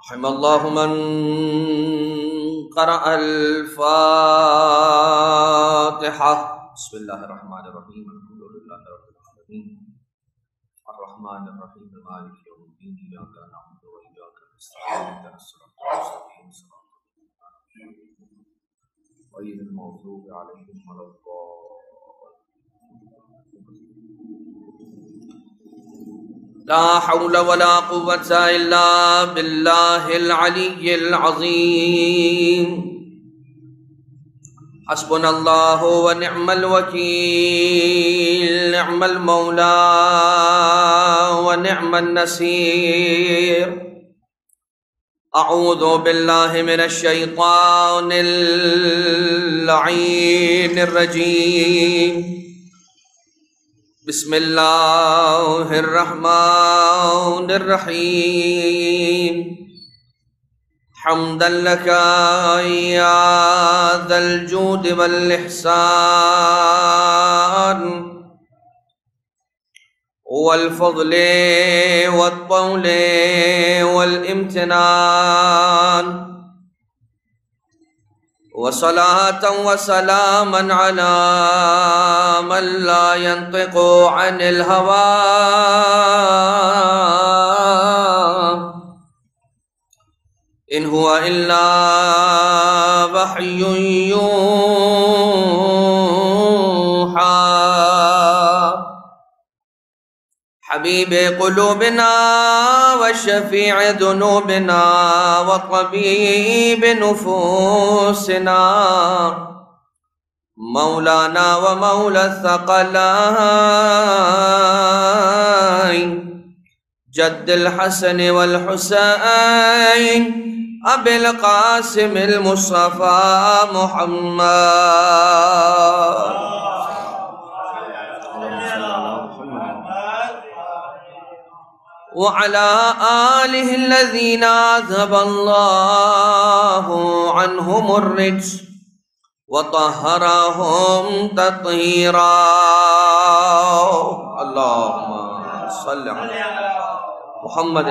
رحم الله من قرأ الفاتحة. بسم الله الرحمن الرحيم. الحمد لله رب العالمين الرحمن الرحيم مالك يوم الدين إياك نعبد وإياك نستعين اهدنا الصراط المستقيم صراط غير المغضوب عليهم ولا الضالين. لا حول ولا قوة إلا بالله العلي العظيم. حسبنا الله ونعم الوكيل، نعم المولى ونعم النصير. أعوذ بالله من الشيطان اللعين الرجيم. بسم الله الرحمن الرحيم. حمدا لك يا ذا الجود والإحسان والفضل والطول والامتنان، وصلاة وسلاما على من لا ينطق عن الهوى إن هو إلا وحي يوحى. حبيب قلوبنا وشفيع ذنوبنا وطبيب نفوسنا، مولانا ومولى الثقلين جد الحسن والحسين أبي القاسم المصطفى محمد وعلى آله الذين أذهب الله عنهم الرجس وطهرهم تطهيرا. اللهم صل على محمد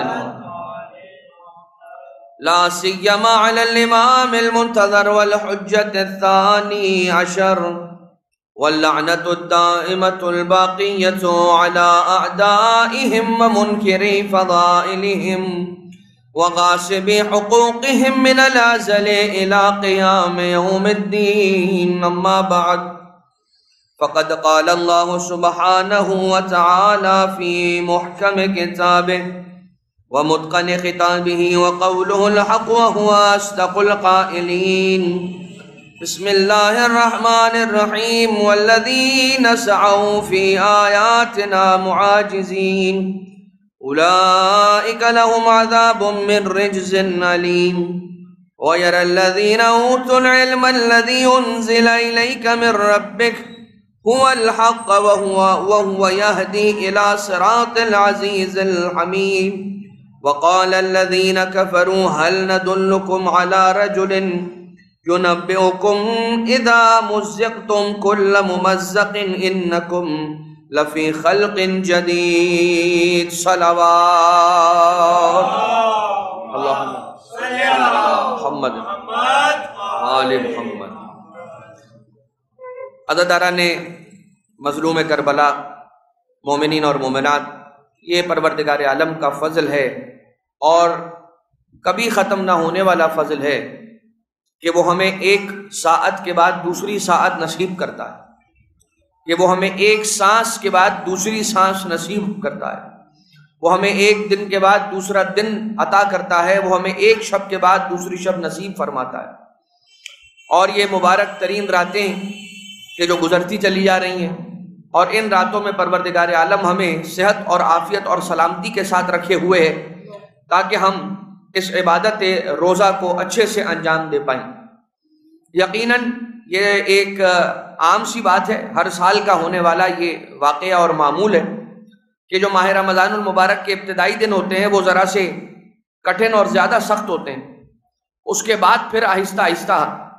لا سيما على الإمام المنتظر والحجة الثاني عشر، واللعنة الدائمة الباقية على أعدائهم ومنكري فضائلهم وغاصبي حقوقهم من الأزل إلى قيام يوم الدين. أما بعد، فقد قال الله سبحانه وتعالى في محكم كتابه ومتقن خطابه وقوله الحق وهو أصدق القائلين. بسم الله الرحمن الرحيم. والذين سعوا في آياتنا معاجزين أولئك لهم عذاب من رجز أليم. ويرى الذين أوتوا العلم الذي أنزل إليك من ربك هو الحق وهو يهدي إلى صراط العزيز الحميد. وقال الذين كفروا هل ندلكم على رجل ينبئكم إذا مزقتم كل ممزق إنكم لفي خلق جديد. صلوات اللهم صل على محمد آل محمد. عزاداران مظلوم کربلا، مومنین اور مومنات، یہ پروردگار عالم کا فضل ہے اور کبھی ختم نہ ہونے والا فضل ہے کہ وہ ہمیں ایک ساعت کے بعد دوسری ساعت نصیب کرتا ہے، کہ وہ ہمیں ایک سانس کے بعد دوسری سانس نصیب کرتا ہے، وہ ہمیں ایک دن کے بعد دوسرا دن عطا کرتا ہے، وہ ہمیں ایک شب کے بعد دوسری شب نصیب فرماتا ہے. اور یہ مبارک ترین راتیں کہ جو گزرتی چلی جا رہی ہیں، اور ان راتوں میں پروردگار عالم ہمیں صحت اور عافیت اور سلامتی کے ساتھ رکھے ہوئے ہے تاکہ ہم اس عبادت روزہ کو اچھے سے انجام دے پائیں. یقیناً یہ ایک عام سی بات ہے، ہر سال کا ہونے والا یہ واقعہ اور معمول ہے کہ جو ماہ رمضان المبارک کے ابتدائی دن ہوتے ہیں وہ ذرا سے کٹھن اور زیادہ سخت ہوتے ہیں. اس کے بعد پھر آہستہ آہستہ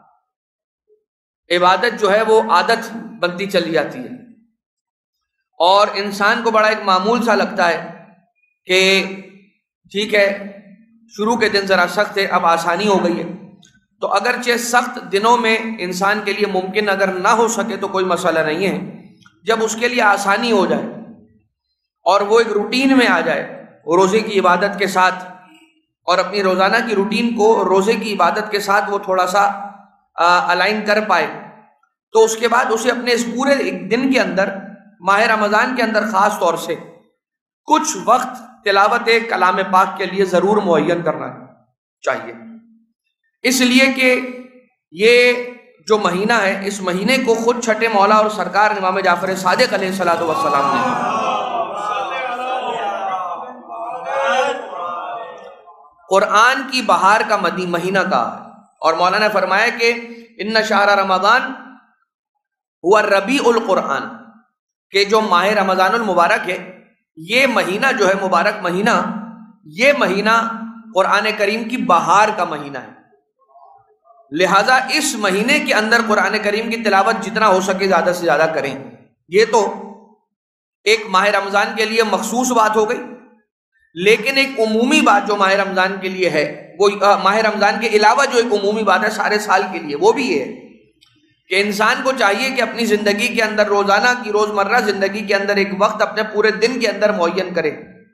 عبادت جو ہے وہ عادت بنتی چلی جاتی ہے، اور انسان کو بڑا ایک معمول سا لگتا ہے کہ ٹھیک ہے شروع کے دن ذرا سخت ہے، اب آسانی ہو گئی ہے. تو اگرچہ سخت دنوں میں انسان کے لیے ممکن اگر نہ ہو سکے تو کوئی مسئلہ نہیں ہے، جب اس کے لیے آسانی ہو جائے اور وہ ایک روٹین میں آ جائے روزے کی عبادت کے ساتھ، اور اپنی روزانہ کی روٹین کو روزے کی عبادت کے ساتھ وہ تھوڑا سا الائن کر پائے، تو اس کے بعد اسے اپنے اس پورے ایک دن کے اندر، ماہ رمضان کے اندر خاص طور سے کچھ وقت تلاوت کلام پاک کے لیے ضرور معین کرنا چاہیے. اس لیے کہ یہ جو مہینہ ہے، اس مہینے کو خود چھٹے مولا اور سرکار امام جعفر صادق علیہ الصلوۃ والسلام نے قرآن کی بہار کا مہینہ کہا ہے. اور مولانا نے فرمایا کہ ان شہر رمضان ہوا ربیع القرآن، کہ جو ماہ رمضان المبارک ہے، یہ مہینہ جو ہے مبارک مہینہ، یہ مہینہ قرآن کریم کی بہار کا مہینہ ہے. لہٰذا اس مہینے کے اندر قرآن کریم کی تلاوت جتنا ہو سکے زیادہ سے زیادہ کریں. یہ تو ایک ماہ رمضان کے لیے مخصوص بات ہو گئی، لیکن ایک عمومی بات جو ماہ رمضان کے لیے ہے، وہ ماہ رمضان کے علاوہ جو ایک عمومی بات ہے سارے سال کے لیے، وہ بھی یہ ہے کہ انسان کو چاہیے کہ اپنی زندگی کے اندر، روزانہ کی روزمرہ زندگی کے اندر ایک وقت اپنے پورے دن کے اندر معین کرے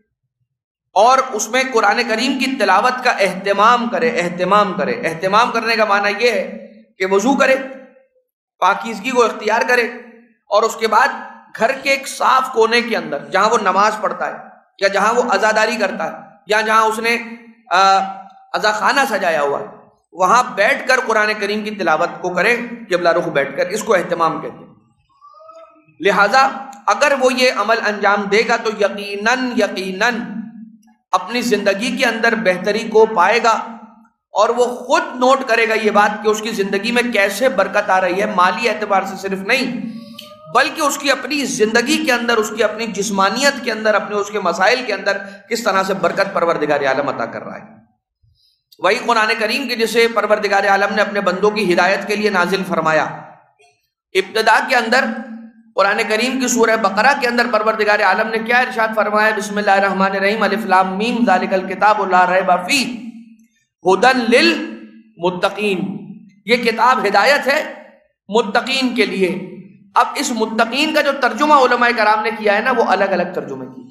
اور اس میں قرآن کریم کی تلاوت کا اہتمام کرے. اہتمام کرنے کا معنی یہ ہے کہ وضو کرے، پاکیزگی کو اختیار کرے، اور اس کے بعد گھر کے ایک صاف کونے کے اندر جہاں وہ نماز پڑھتا ہے، یا جہاں وہ عزاداری کرتا ہے، یا جہاں اس نے عزا خانہ سجایا ہوا ہے، وہاں بیٹھ کر قرآن کریم کی تلاوت کو کرے، قبلہ رخ بیٹھ کر. اس کو اہتمام کہتے ہیں. لہذا اگر وہ یہ عمل انجام دے گا تو یقیناً اپنی زندگی کے اندر بہتری کو پائے گا، اور وہ خود نوٹ کرے گا یہ بات کہ اس کی زندگی میں کیسے برکت آ رہی ہے، مالی اعتبار سے صرف نہیں بلکہ اس کی اپنی زندگی کے اندر، اس کی اپنی جسمانیت کے اندر، اپنے اس کے مسائل کے اندر کس طرح سے برکت پروردگار عالم عطا کر رہا ہے. وہی قرآن کریم کے جسے پروردگار عالم نے اپنے بندوں کی ہدایت کے لیے نازل فرمایا. ابتدا کے اندر قرآن کریم کی سورہ بقرہ کے اندر پروردگار عالم نے کیا ارشاد فرمایا؟ بسم اللہ الرحمن الرحیم، الف لام میم، ذالک الکتاب لا ریب فیہ ھدی للمتقین. یہ کتاب ہدایت ہے متقین کے لیے. اب اس متقین کا جو ترجمہ علماء کرام نے کیا ہے نا، وہ الگ الگ ترجمے کی.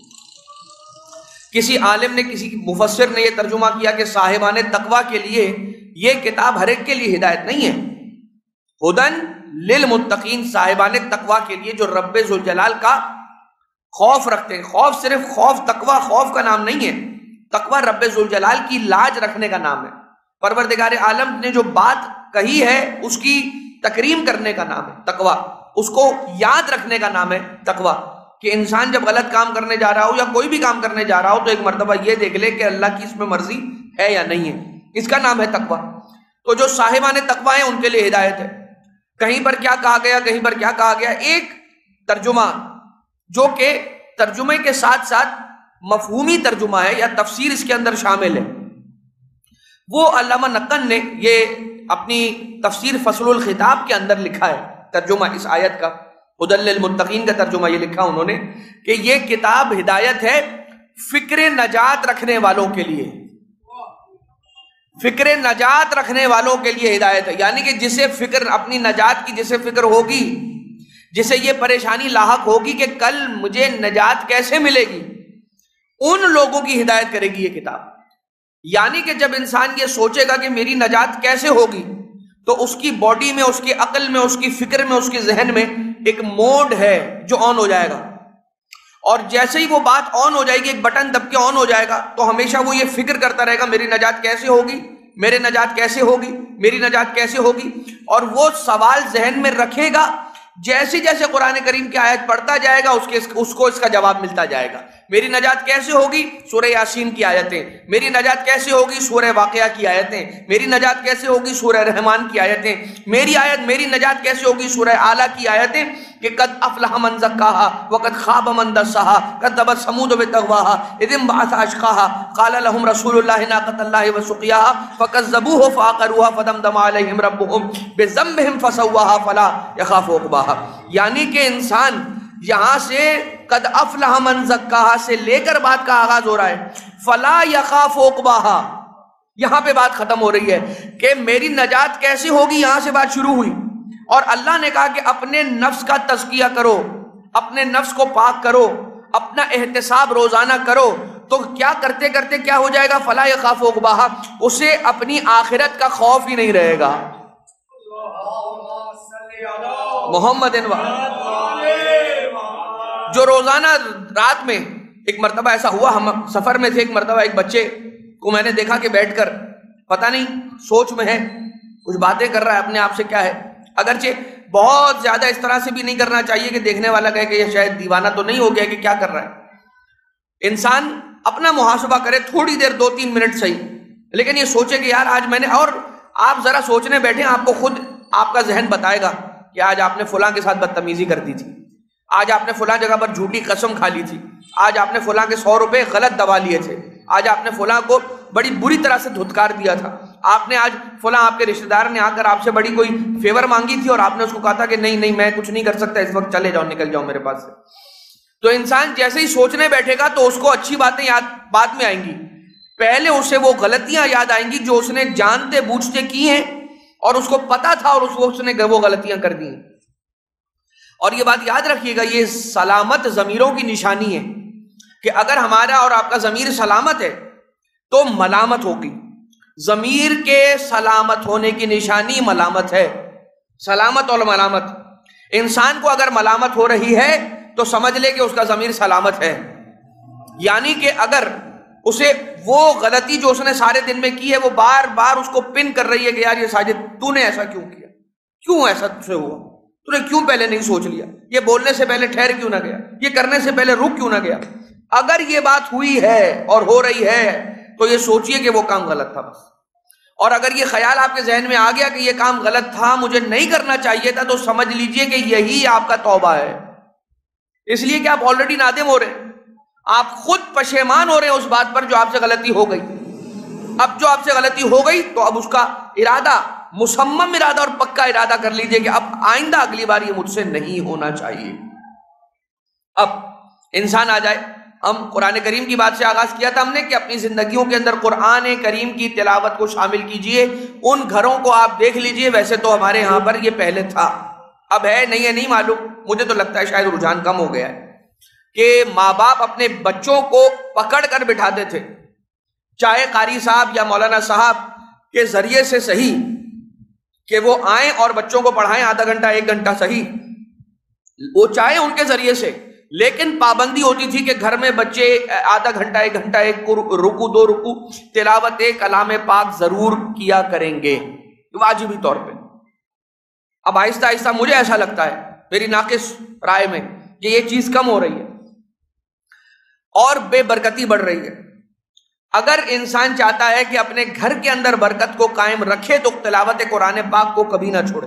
کسی عالم نے، کسی مفسر نے یہ ترجمہ کیا کہ صاحبان تقویٰ کے لیے یہ کتاب ہر ایک کے لیے ہدایت نہیں ہے. ھدی للمتقین، صاحبان تقویٰ کے لیے جو رب ذوالجلال کا خوف رکھتے ہیں. خوف صرف خوف، تقویٰ خوف کا نام نہیں ہے. تقویٰ رب ذوالجلال کی لاج رکھنے کا نام ہے. پروردگار عالم نے جو بات کہی ہے اس کی تکریم کرنے کا نام ہے تقویٰ. اس کو یاد رکھنے کا نام ہے تقویٰ. کہ انسان جب غلط کام کرنے جا رہا ہو یا کوئی بھی کام کرنے جا رہا ہو تو ایک مرتبہ یہ دیکھ لے کہ اللہ کی اس میں مرضی ہے یا نہیں ہے. اس کا نام ہے تقویٰ. تو جو صاحبان تقویٰ ہیں ان کے لیے ہدایت ہے. کہیں پر کیا کہا گیا، کہیں پر کیا کہا گیا. ایک ترجمہ جو کہ ترجمے کے ساتھ ساتھ مفہومی ترجمہ ہے یا تفسیر اس کے اندر شامل ہے، وہ علامہ نقن نے یہ اپنی تفسیر فصل الخطاب کے اندر لکھا ہے. ترجمہ اس آیت کا ھدی للمتقین کا ترجمہ یہ لکھا انہوں نے کہ یہ کتاب ہدایت ہے فکر نجات رکھنے والوں کے لیے. فکر نجات رکھنے والوں کے لیے ہدایت ہے. یعنی کہ جسے فکر، اپنی نجات کی جسے فکر ہوگی، جسے یہ پریشانی لاحق ہوگی کہ کل مجھے نجات کیسے ملے گی، ان لوگوں کی ہدایت کرے گی یہ کتاب. یعنی کہ جب انسان یہ سوچے گا کہ میری نجات کیسے ہوگی، تو اس کی باڈی میں، اس کی عقل میں، اس کی فکر میں، اس کے ذہن میں ایک موڈ ہے جو آن ہو جائے گا. اور جیسے ہی وہ بات آن ہو جائے گی، ایک بٹن دب کے آن ہو جائے گا، تو ہمیشہ وہ یہ فکر کرتا رہے گا میری نجات کیسے ہوگی، میری نجات کیسے ہوگی، میری نجات کیسے ہوگی. اور وہ سوال ذہن میں رکھے گا. جیسے جیسے قرآن کریم کی آیت پڑھتا جائے گا اس کو اس کا جواب ملتا جائے گا. میری نجات کیسے ہوگی؟ سورہ یاسین کی آیتیں. میری نجات کیسے ہوگی؟ سورہ واقعہ کی آیتیں. میری نجات کیسے ہوگی؟ سورہ رحمان کی آیتیں. میری نجات کیسے ہوگی؟ سورہ اعلیٰ کی آیتیں کہ قد افلح من زکاہا وقد خاب من دساہا کذبت ثمود بطغواہا اذ انبعث اشقاہا قال لهم رسول اللہ ناقۃ اللہ وسقیاہا فکذبوہ فعقروہا فدمدم علیہم ربہم بذنبہم فسواہا فلا یخاف عقباہا. یعنی کہ انسان یہاں سے قد افلح من زکاہا سے لے کر بات کا آغاز ہو رہا ہے، فلا یخاف عقباہا، یہاں پہ بات ختم ہو رہی ہے کہ میری نجات کیسے ہوگی، یہاں سے بات شروع ہوئی. اور اللہ نے کہا کہ اپنے نفس کا تزکیہ کرو، اپنے نفس کو پاک کرو، اپنا احتساب روزانہ کرو. تو کیا کرتے کرتے کیا ہو جائے گا؟ فلا یخاف عقباہا، اسے اپنی آخرت کا خوف ہی نہیں رہے گا. محمد جو روزانہ رات میں، ایک مرتبہ ایسا ہوا، ہم سفر میں تھے، ایک مرتبہ ایک بچے کو میں نے دیکھا کہ بیٹھ کر پتہ نہیں سوچ میں ہے، کچھ باتیں کر رہا ہے اپنے آپ سے. کیا ہے؟ اگرچہ بہت زیادہ اس طرح سے بھی نہیں کرنا چاہیے کہ دیکھنے والا کہے کہ یہ شاید دیوانہ تو نہیں ہو گیا کہ کیا کر رہا ہے. انسان اپنا محاسبہ کرے تھوڑی دیر، 2-3 منٹ صحیح، لیکن یہ سوچے کہ یار آج میں نے، اور آپ ذرا سوچنے بیٹھے، آپ کو خود آپ کا ذہن بتائے گا کہ آج آپ نے فلاں کے ساتھ بدتمیزی کر دی تھی، آج آپ نے فلاں جگہ پر جھوٹی قسم کھا لی تھی، آج آپ نے فلاں کے 100 روپے غلط دبا لیے تھے، آج آپ نے فلاں کو بڑی بری طرح سے دھتکار دیا تھا، آپ نے آج فلاں آپ کے رشتہ دار نے آ کر آپ سے بڑی کوئی فیور مانگی تھی اور آپ نے اس کو کہا تھا کہ نہیں نہیں میں کچھ نہیں کر سکتا اس وقت، چلے جاؤ، نکل جاؤ میرے پاس سے. تو انسان جیسے ہی سوچنے بیٹھے گا تو اس کو اچھی باتیں یاد بعد میں آئیں گی، پہلے اسے وہ غلطیاں یاد آئیں گی جو اس نے جانتے بوجھتے کی ہیں اور اس کو پتا تھا اور اس نے وہ غلطیاں کر دی ہیں. اور یہ بات یاد رکھیے گا، یہ سلامت ضمیروں کی نشانی ہے کہ اگر ہمارا اور آپ کا ضمیر سلامت ہے تو ملامت ہوگی. ضمیر کے سلامت ہونے کی نشانی ملامت ہے. سلامت اور ملامت، انسان کو اگر ملامت ہو رہی ہے تو سمجھ لے کہ اس کا ضمیر سلامت ہے. یعنی کہ اگر اسے وہ غلطی جو اس نے سارے دن میں کی ہے وہ بار بار اس کو پن کر رہی ہے کہ یار یہ ساجد تو نے ایسا کیوں کیا، کیوں ایسا تجھ سے ہوا، تو نے کیوں پہلے نہیں سوچ لیا، یہ بولنے سے پہلے ٹھہر کیوں نہ گیا، یہ کرنے سے پہلے رک کیوں نہ گیا. اگر یہ بات ہوئی ہے اور ہو رہی ہے تو یہ سوچئے کہ وہ کام غلط تھا بس. اور اگر یہ خیال آپ کے ذہن میں آ گیا کہ یہ کام غلط تھا، مجھے نہیں کرنا چاہیے تھا، تو سمجھ لیجئے کہ یہی آپ کا توبہ ہے. اس لیے کہ آپ آلریڈی نادم ہو رہے ہیں، آپ خود پشیمان ہو رہے ہیں اس بات پر جو آپ سے غلطی ہو گئی. اب جو آپ سے غلطی ہو گئی تو اب اس کا ارادہ، مصمم ارادہ اور پکا ارادہ کر لیجئے کہ اب آئندہ اگلی بار یہ مجھ سے نہیں ہونا چاہیے. اب انسان آ جائے، ہم قرآن کریم کی بات سے آغاز کیا تھا ہم نے کہ اپنی زندگیوں کے اندر قرآن کریم کی تلاوت کو شامل کیجئے. ان گھروں کو آپ دیکھ لیجئے، ویسے تو ہمارے ہاں پر یہ پہلے تھا، اب ہے نہیں ہے نہیں معلوم، مجھے تو لگتا ہے شاید رجحان کم ہو گیا ہے، کہ ماں باپ اپنے بچوں کو پکڑ کر بٹھاتے تھے، چاہے قاری صاحب یا مولانا صاحب کے ذریعے سے صحیح کہ وہ آئیں اور بچوں کو پڑھائیں آدھا گھنٹہ 1 گھنٹہ صحیح، وہ چاہے ان کے ذریعے سے، لیکن پابندی ہوتی تھی کہ گھر میں بچے آدھا گھنٹہ 1 گھنٹہ 1 رکوع 2 رکوع تلاوت کلام پاک ضرور کیا کریں گے واجبی طور پہ. اب آہستہ آہستہ مجھے ایسا لگتا ہے، میری ناقص رائے میں، کہ یہ چیز کم ہو رہی ہے اور بے برکتی بڑھ رہی ہے. اگر انسان چاہتا ہے کہ اپنے گھر کے اندر برکت کو قائم رکھے تو تلاوت قرآن پاک کو کبھی نہ چھوڑے،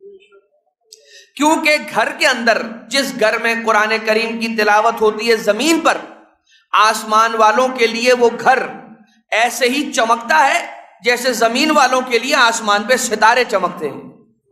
کیونکہ گھر کے اندر جس گھر میں قرآن کریم کی تلاوت ہوتی ہے زمین پر، آسمان والوں کے لیے وہ گھر ایسے ہی چمکتا ہے جیسے زمین والوں کے لیے آسمان پہ ستارے چمکتے ہیں.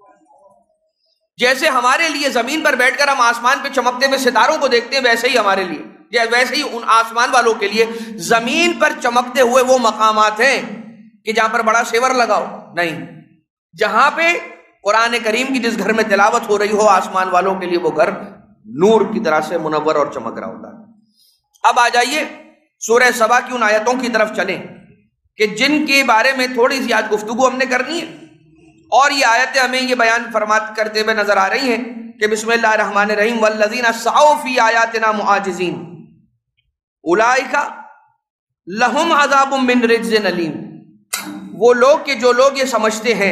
جیسے ہمارے لیے زمین پر بیٹھ کر ہم آسمان پہ چمکتے ہوئے ستاروں کو دیکھتے ہیں، ویسے ہی ہمارے لیے، ویسے ہی ان آسمان والوں کے لیے زمین پر چمکتے ہوئے وہ مقامات ہیں کہ جہاں پر بڑا سیور لگاؤ نہیں، جہاں پہ قرآن کریم کی جس گھر میں تلاوت ہو رہی ہو، آسمان والوں کے لیے وہ گھر نور کی طرح سے منور اور چمک رہا ہوتا ہے. اب آ جائیے سورہ سبا کی ان آیتوں کی طرف چلیں کہ جن کے بارے میں تھوڑی سی آج گفتگو ہم نے کرنی ہے، اور یہ آیتیں ہمیں یہ بیان فرمات کرتے ہوئے نظر آ رہی ہیں کہ بسم اللہ الرحمن الرحیم والذین سعوا فی آیاتنا معاجزین اولئک لہم عذاب من رجز علیم. وہ لوگ کہ جو لوگ یہ سمجھتے ہیں،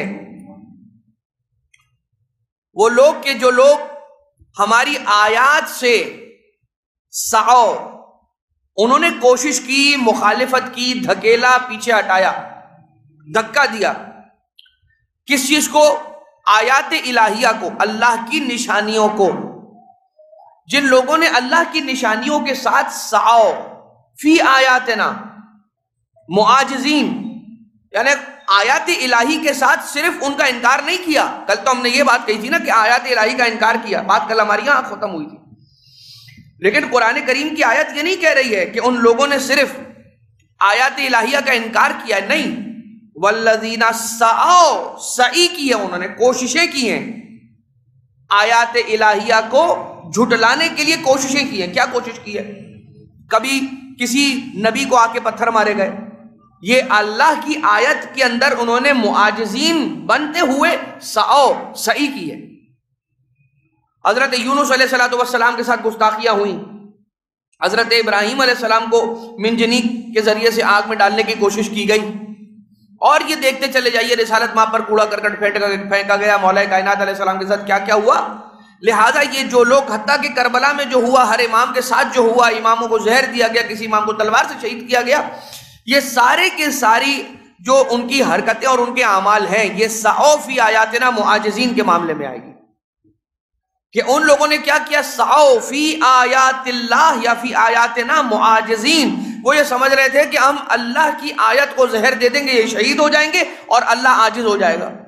وہ لوگ کہ جو لوگ ہماری آیات سے سعوا، انہوں نے کوشش کی، مخالفت کی، دھکیلا، پیچھے ہٹایا، دھکا دیا، کس چیز کو؟ آیات الہیہ کو، اللہ کی نشانیوں کو. جن لوگوں نے اللہ کی نشانیوں کے ساتھ سعوا فی آیاتنا معاجزین، یعنی آیات الہی کے ساتھ صرف ان کا انکار نہیں کیا. کل تو ہم نے یہ بات کہی تھی نا کہ آیات الہی کا انکار کیا، بات کل ہماری یہاں ختم ہوئی تھی. لیکن قرآن کریم کی آیت یہ نہیں کہہ رہی ہے کہ ان لوگوں نے صرف آیات الہیہ کا انکار کیا، نہیں، والذین سعوا، سعی کی ہے انہوں نے، کوششیں کی ہیں، آیات الہیہ کو جھٹلانے کے لیے کوششیں کی ہیں۔ کیا کوشش کی ہے؟ کبھی کسی نبی کو آ کے پتھر مارے گئے، یہ اللہ کی آیت کے اندر انہوں نے معاجزین بنتے ہوئے سعی کی ہے۔ حضرت یونس علیہ السلام کے ساتھ گستاخیاں ہوئیں، حضرت ابراہیم علیہ السلام کو منجنیق کے ذریعے سے آگ میں ڈالنے کی کوشش کی گئی، اور یہ دیکھتے چلے جائیے رسالت ماں پر کوڑا کرکٹ پھینکا گیا، مولا کائنات علیہ السلام کے ساتھ کیا کیا ہوا۔ لہٰذا یہ جو لوگ، حتیٰ کہ کربلا میں جو ہوا، ہر امام کے ساتھ جو ہوا، اماموں کو زہر دیا گیا، کسی امام کو تلوار سے شہید کیا گیا، یہ سارے کے ساری جو ان کی حرکتیں اور ان کے اعمال ہیں، یہ سعوا فی آیاتنا معاجزین کے معاملے میں آئے گی کہ ان لوگوں نے کیا کیا، سعوا فی آیات اللہ یا فی آیاتنا معاجزین۔ وہ یہ سمجھ رہے تھے کہ ہم اللہ کی آیت کو زہر دے دیں گے، یہ شہید ہو جائیں گے اور اللہ عاجز ہو جائے گا۔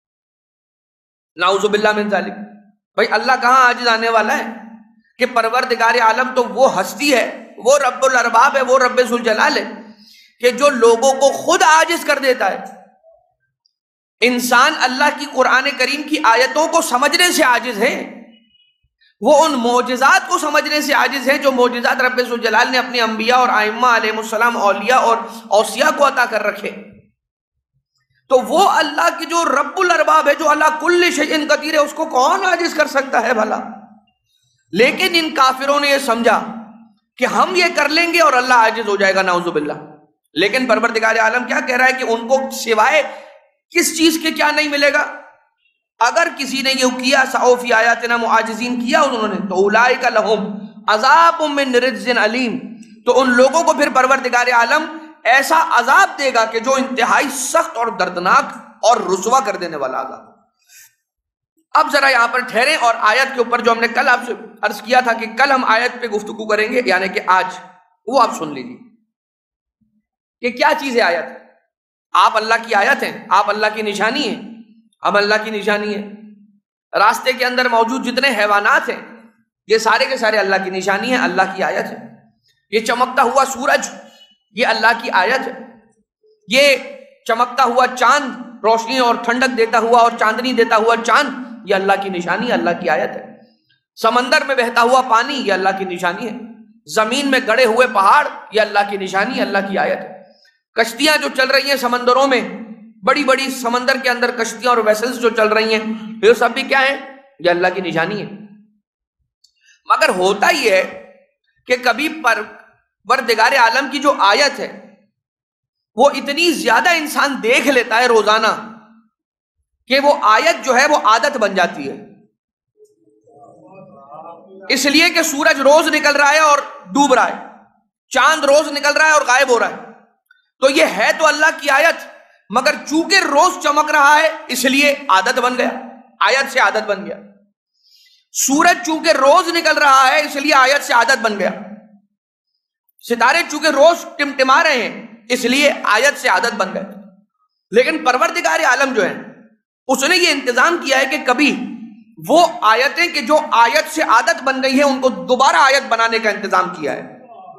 نعوذ باللہ من ذالک۔ بھائی اللہ کہاں عاجز آنے والا ہے کہ پروردگار عالم تو وہ ہستی ہے، وہ رب الارباب ہے، وہ رب ذوالجلال ہے کہ جو لوگوں کو خود عاجز کر دیتا ہے۔ انسان اللہ کی قرآن کریم کی آیتوں کو سمجھنے سے عاجز ہے، وہ ان معجزات کو سمجھنے سے عاجز ہیں جو معجزات رب ذوالجلال نے اپنے انبیاء اور ائمہ علیہ السلام، اولیاء اور اوصیاء کو عطا کر رکھے۔ تو وہ اللہ کی جو رب الارباب ہے، جو اللہ کل شیء قدیر ہے، اس کو کون عاجز کر سکتا ہے بھلا؟ لیکن ان کافروں نے یہ سمجھا کہ ہم یہ کر لیں گے اور اللہ عاجز ہو جائے گا، نعوذ باللہ۔ لیکن پروردگار عالم کیا کہہ رہا ہے کہ ان کو سوائے کس چیز کے کیا نہیں ملے گا؟ اگر کسی نے یہ کیا، سعوا فی آیاتنا معاجزین کیا انہوں نے، تو اولئک لہم عذاب من رجز علیم، تو ان لوگوں کو پھر پروردگار عالم ایسا عذاب دے گا کہ جو انتہائی سخت اور دردناک اور رسوا کر دینے والا عذاب۔ اب ذرا یہاں پر ٹھہریں اور آیت کے اوپر جو ہم نے کل آپ سے عرض کیا تھا کہ کل ہم آیت پہ گفتگو کریں گے، یعنی کہ آج، وہ آپ سن لیجیے کہ کیا چیز ہے آیت۔ آپ اللہ کی آیت ہیں، آپ اللہ کی نشانی ہیں، ہم اللہ کی نشانی ہے۔ راستے کے اندر موجود جتنے حیوانات ہیں، یہ سارے کے سارے اللہ کی نشانی ہیں، اللہ کی آیت ہے۔ یہ چمکتا ہوا سورج، یہ اللہ کی آیت ہے۔ یہ چمکتا ہوا چاند، روشنی اور ٹھنڈک دیتا ہوا اور چاندنی دیتا ہوا چاند، یہ اللہ کی نشانی، اللہ کی آیت ہے۔ سمندر میں بہتا ہوا پانی، یہ اللہ کی نشانی ہے۔ زمین میں گڑے ہوئے پہاڑ، یہ اللہ کی نشانی، اللہ کی آیت ہے۔ کشتیاں جو چل رہی ہیں سمندروں میں، بڑی بڑی سمندر کے اندر کشتیاں اور ویسلز جو چل رہی ہیں، یہ سب بھی کیا ہے؟ یہ اللہ کی نشانی ہے۔ مگر ہوتا یہ ہے کہ کبھی پروردگار عالم کی جو آیت ہے وہ اتنی زیادہ انسان دیکھ لیتا ہے روزانہ کہ وہ آیت جو ہے وہ عادت بن جاتی ہے۔ اس لیے کہ سورج روز نکل رہا ہے اور ڈوب رہا ہے، چاند روز نکل رہا ہے اور غائب ہو رہا ہے، تو یہ ہے تو اللہ کی آیت، مگر چونکہ روز چمک رہا ہے اس لیے عادت بن گیا، آیت سے عادت بن گیا۔ سورج چونکہ روز نکل رہا ہے اس لیے آیت سے عادت بن گیا۔ ستارے چونکہ روز ٹمٹما رہے ہیں اس لیے آیت سے عادت بن گئے۔ لیکن پروردگار عالم جو ہے اس نے یہ انتظام کیا ہے کہ کبھی وہ آیتیں کہ جو آیت سے عادت بن گئی ہیں ان کو دوبارہ آیت بنانے کا انتظام کیا ہے۔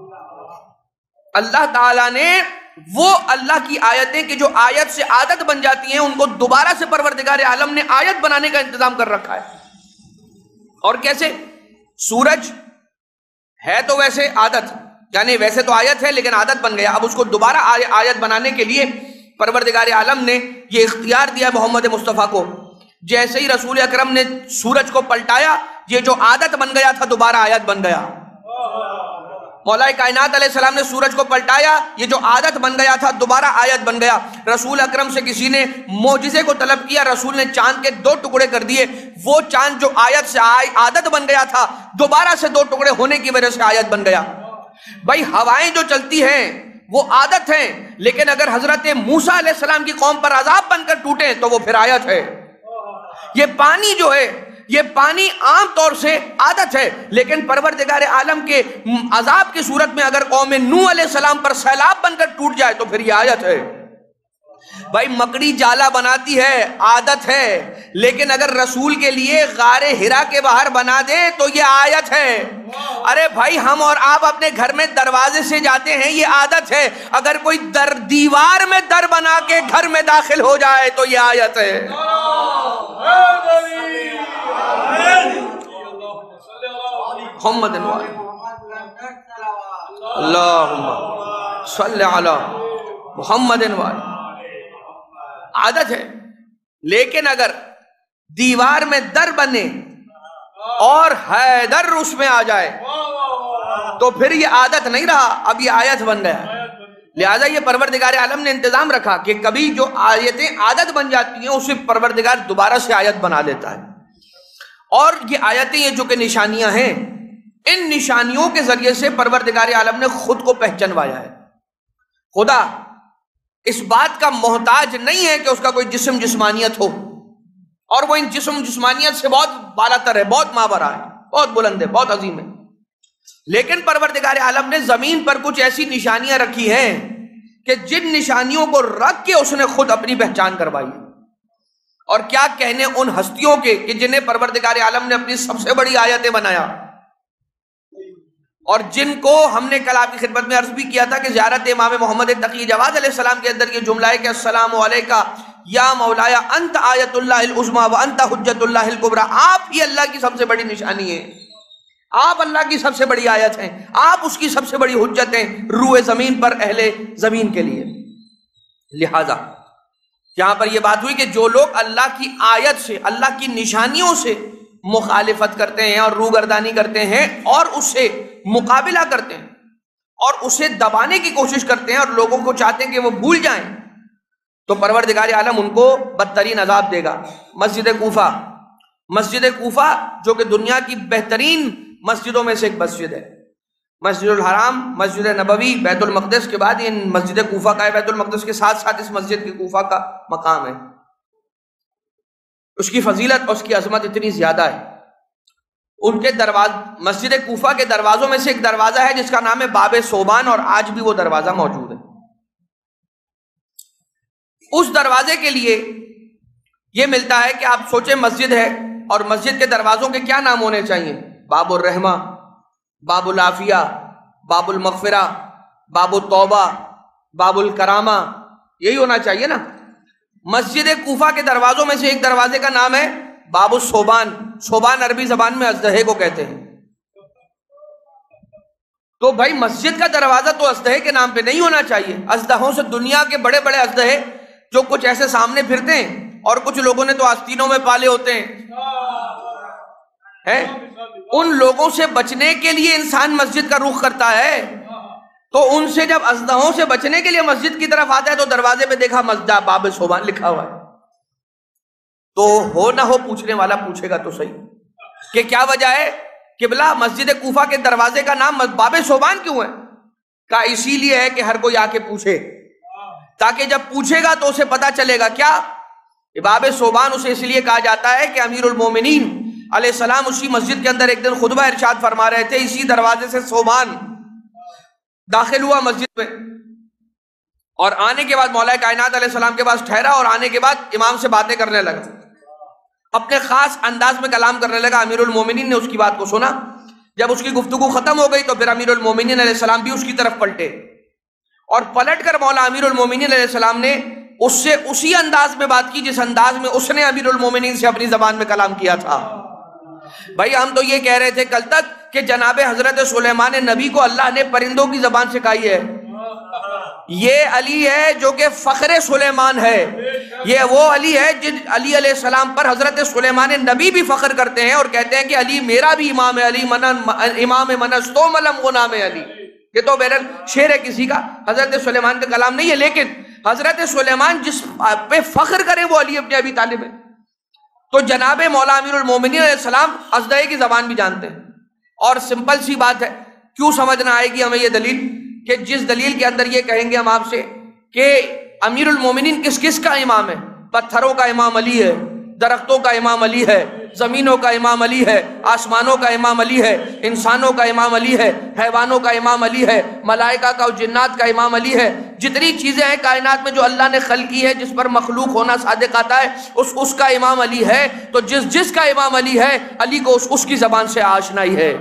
اللہ تعالیٰ نے وہ اللہ کی آیتیں کہ جو آیت سے عادت بن جاتی ہیں ان کو دوبارہ سے پروردگار عالم نے آیت بنانے کا انتظام کر رکھا ہے۔ اور کیسے؟ سورج ہے تو ویسے عادت، یعنی ویسے تو آیت ہے لیکن عادت بن گیا، اب اس کو دوبارہ آیت بنانے کے لیے پروردگار عالم نے یہ اختیار دیا محمد مصطفیٰ کو۔ جیسے ہی رسول اکرم نے سورج کو پلٹایا، یہ جو عادت بن گیا تھا دوبارہ آیت بن گیا۔ مولا کائنات علیہ السلام نے سورج کو پلٹایا، یہ جو عادت بن گیا تھا دوبارہ آیت بن گیا۔ رسول اکرم سے کسی نے معجزے کو طلب کیا، رسول نے چاند کے 2 ٹکڑے کر دیے، وہ چاند جو آیت سے عادت بن گیا تھا دوبارہ سے 2 ٹکڑے ہونے کی وجہ سے آیت بن گیا۔ بھائی ہوائیں جو چلتی ہیں وہ عادت ہیں، لیکن اگر حضرت موسیٰ علیہ السلام کی قوم پر عذاب بن کر ٹوٹے تو وہ پھر آیت ہے۔ یہ پانی جو ہے، یہ پانی عام طور سے عادت ہے، لیکن پروردگار عالم کے عذاب کی صورت میں اگر قوم نوح علیہ السلام پر سیلاب بن کر ٹوٹ جائے تو پھر یہ آیت ہے۔ بھائی مکڑی جالا بناتی ہے، عادت ہے، لیکن اگر رسول کے لیے غار ہرا کے باہر بنا دے تو یہ آیت ہے۔ ارے بھائی ہم اور آپ اپنے گھر میں دروازے سے جاتے ہیں، یہ عادت ہے، اگر کوئی دیوار میں در بنا کے گھر میں داخل ہو جائے تو یہ آیت ہے۔ محمد اللہم صلی علی محمد عادت ہے، لیکن اگر دیوار میں در بنے اور حیدر اس میں آ جائے تو پھر یہ عادت نہیں رہا، اب یہ آیت بن گیا۔ لہذا یہ پروردگار عالم نے انتظام رکھا کہ کبھی جو آیتیں عادت بن جاتی ہیں اسے پروردگار دوبارہ سے آیت بنا دیتا ہے۔ اور یہ آیتیں یہ جو کہ نشانیاں ہیں، ان نشانیوں کے ذریعے سے پروردگار عالم نے خود کو پہچانوایا ہے۔ خدا اس بات کا محتاج نہیں ہے کہ اس کا کوئی جسم جسمانیت ہو، اور وہ ان جسم جسمانیت سے بہت بالاتر ہے، بہت مابرا ہے، بہت بلند ہے، بہت عظیم ہے۔ لیکن پروردگار عالم نے زمین پر کچھ ایسی نشانیاں رکھی ہیں کہ جن نشانیوں کو رکھ کے اس نے خود اپنی پہچان کروائی ہے۔ اور کیا کہنے ان ہستیوں کے کہ جنہیں پروردگار عالم نے اپنی سب سے بڑی آیتیں بنایا، اور جن کو ہم نے کل آپ کی خدمت میں عرض بھی کیا تھا کہ زیارت امام محمد تقی جواد علیہ السلام کے اندر یہ جملہ ہے کہ السلام علیکہ یا مولایا انت آیت اللہ العظمی و انت حجت اللہ الکبریٰ، آپ ہی اللہ کی سب سے بڑی نشانی ہیں، آپ اللہ کی سب سے بڑی آیت ہیں، آپ اس کی سب سے بڑی حجت ہیں روئے زمین پر اہل زمین کے لیے۔ لہذا یہاں پر یہ بات ہوئی کہ جو لوگ اللہ کی آیت سے، اللہ کی نشانیوں سے مخالفت کرتے ہیں اور روگردانی کرتے ہیں اور اس سے مقابلہ کرتے ہیں اور اسے دبانے کی کوشش کرتے ہیں اور لوگوں کو چاہتے ہیں کہ وہ بھول جائیں، تو پروردگار عالم ان کو بدترین عذاب دے گا۔ مسجد کوفہ جو کہ دنیا کی بہترین مسجدوں میں سے ایک مسجد ہے، مسجد الحرام، مسجد نبوی، بیت المقدس کے بعد یہ مسجد کوفہ کا ہے، بیت المقدس کے ساتھ ساتھ اس مسجد کے کوفہ کا مقام ہے۔ اس کی فضیلت اور اس کی عظمت اتنی زیادہ ہے، ان کے مسجد کوفہ کے دروازوں میں سے ایک دروازہ ہے جس کا نام ہے باب صوبان، اور آج بھی وہ دروازہ موجود ہے۔ اس دروازے کے لیے یہ ملتا ہے کہ آپ سوچیں مسجد ہے اور مسجد کے دروازوں کے کیا نام ہونے چاہیے؟ باب الرحمہ، باب العافیہ، باب المغفرہ، باب التوبہ، باب الکرامہ، یہی ہونا چاہیے نا۔ مسجد کوفہ کے دروازوں میں سے ایک دروازے کا نام ہے باب الصوبان۔ صوبان عربی زبان میں اژدہے کو کہتے ہیں۔ تو بھائی مسجد کا دروازہ تو اژدہے کے نام پہ نہیں ہونا چاہیے۔ اژدہوں سے دنیا کے بڑے بڑے اژدہے جو کچھ ایسے سامنے پھرتے ہیں، اور کچھ لوگوں نے تو آستینوں میں پالے ہوتے ہیں، ان لوگوں سے بچنے کے لیے انسان مسجد کا رخ کرتا ہے۔ تو ان سے جب اژدہوں سے بچنے کے لیے مسجد کی طرف آتا ہے تو دروازے پہ دیکھا مسجد باب صوبان لکھا ہوا ہے، تو ہو نہ ہو پوچھنے والا پوچھے گا تو صحیح کہ کیا وجہ ہے قبلہ مسجد کوفہ کے دروازے کا نام باب صوبان کیوں ہے؟ کہا اسی لیے ہے کہ ہر کوئی آ کے پوچھے، تاکہ جب پوچھے گا تو اسے پتا چلے گا کیا باب صوبان اسے اس لیے کہا جاتا ہے کہ امیر المومنین علیہ السلام اسی مسجد کے اندر ایک دن خطبہ ارشاد فرما رہے تھے، اسی دروازے سے صوبان داخل ہوا مسجد میں، اور آنے کے بعد مولا کائنات علیہ السلام کے پاس ٹھہرا، اور آنے کے بعد امام سے باتیں کرنے لگا، اپنے خاص انداز میں کلام کرنے لگا۔ امیر المومنین نے اس کی بات کو سنا، جب اس کی گفتگو ختم ہو گئی تو پھر امیر المومنین علیہ السلام بھی اس کی طرف پلٹے، اور پلٹ کر مولا امیر المومنین علیہ السلام نے اس سے اسی انداز میں بات کی جس انداز میں اس نے امیر المومنین سے اپنی زبان میں کلام کیا تھا۔ بھائی ہم تو یہ کہہ رہے تھے کل تک کہ جناب حضرت سلیمان نبی کو اللہ نے پرندوں کی زبان سکھائی ہے، یہ علی ہے جو کہ فخر سلیمان ہے، یہ وہ علی ہے جن علی علیہ السلام پر حضرت سلیمان نبی بھی فخر کرتے ہیں اور کہتے ہیں کہ علی میرا بھی امام ہے، علی امام منستو ملم غلام علی۔ یہ تو بہرحال شعر ہے کسی کا، حضرت سلیمان کا کلام نہیں ہے، لیکن حضرت سلیمان جس پہ فخر کریں وہ علی ابن ابی طالب ہے۔ تو جناب مولا امیر المومنین علیہ السلام اژدہے کی زبان بھی جانتے ہیں، اور سمپل سی بات ہے، کیوں سمجھ نہ آئے گی ہمیں یہ دلیل کہ جس دلیل کے اندر یہ کہیں گے ہم آپ سے کہ امیر المومنین کس کس کا امام ہے، پتھروں کا امام علی ہے، درختوں کا امام علی ہے، زمینوں کا امام علی ہے، آسمانوں کا امام علی ہے، انسانوں کا امام علی ہے، حیوانوں کا امام علی ہے، ملائکہ کا اور جنات کا امام علی ہے. جتنی چیزیں ہیں کائنات میں جو اللہ نے خلق کی ہے، جس پر مخلوق ہونا صادق آتا ہے، اس کا امام علی ہے. تو جس کا امام علی ہے، علی کو اس کی زبان سے آشنائی ہے.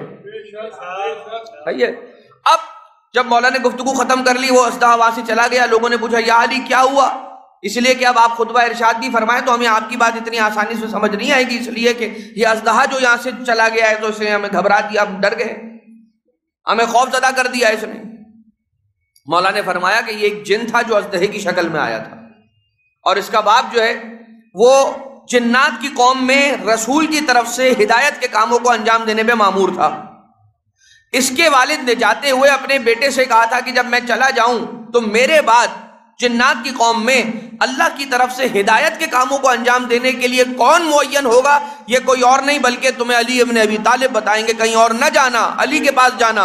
اب جب مولا نے گفتگو ختم کر لی، وہ اژدہا وہاں سے چلا گیا. لوگوں نے پوچھا یا علی کیا ہوا؟ اس لیے کہ اب آپ خطبہ ارشاد بھی فرمائیں تو ہمیں آپ کی بات اتنی آسانی سے سمجھ نہیں آئے گی، اس لیے کہ یہ اژدہا جو یہاں سے چلا گیا ہے تو اس نے ہمیں گھبرا دیا، ہم ڈر گئے، ہمیں خوف زدہ کر دیا اس نے. مولا نے فرمایا کہ یہ ایک جن تھا جو اژدہے کی شکل میں آیا تھا، اور اس کا باپ جو ہے وہ جنات کی قوم میں رسول کی طرف سے ہدایت کے کاموں کو انجام دینے پہ مامور تھا. اس کے والد نے جاتے ہوئے اپنے بیٹے سے کہا تھا کہ جب میں چلا جاؤں تو میرے بعد جنات کی قوم میں اللہ کی طرف سے ہدایت کے کاموں کو انجام دینے کے لیے کون معین ہوگا؟ یہ کوئی اور نہیں بلکہ تمہیں علی ابن ابی طالب بتائیں گے، کہیں اور نہ جانا، علی کے پاس جانا.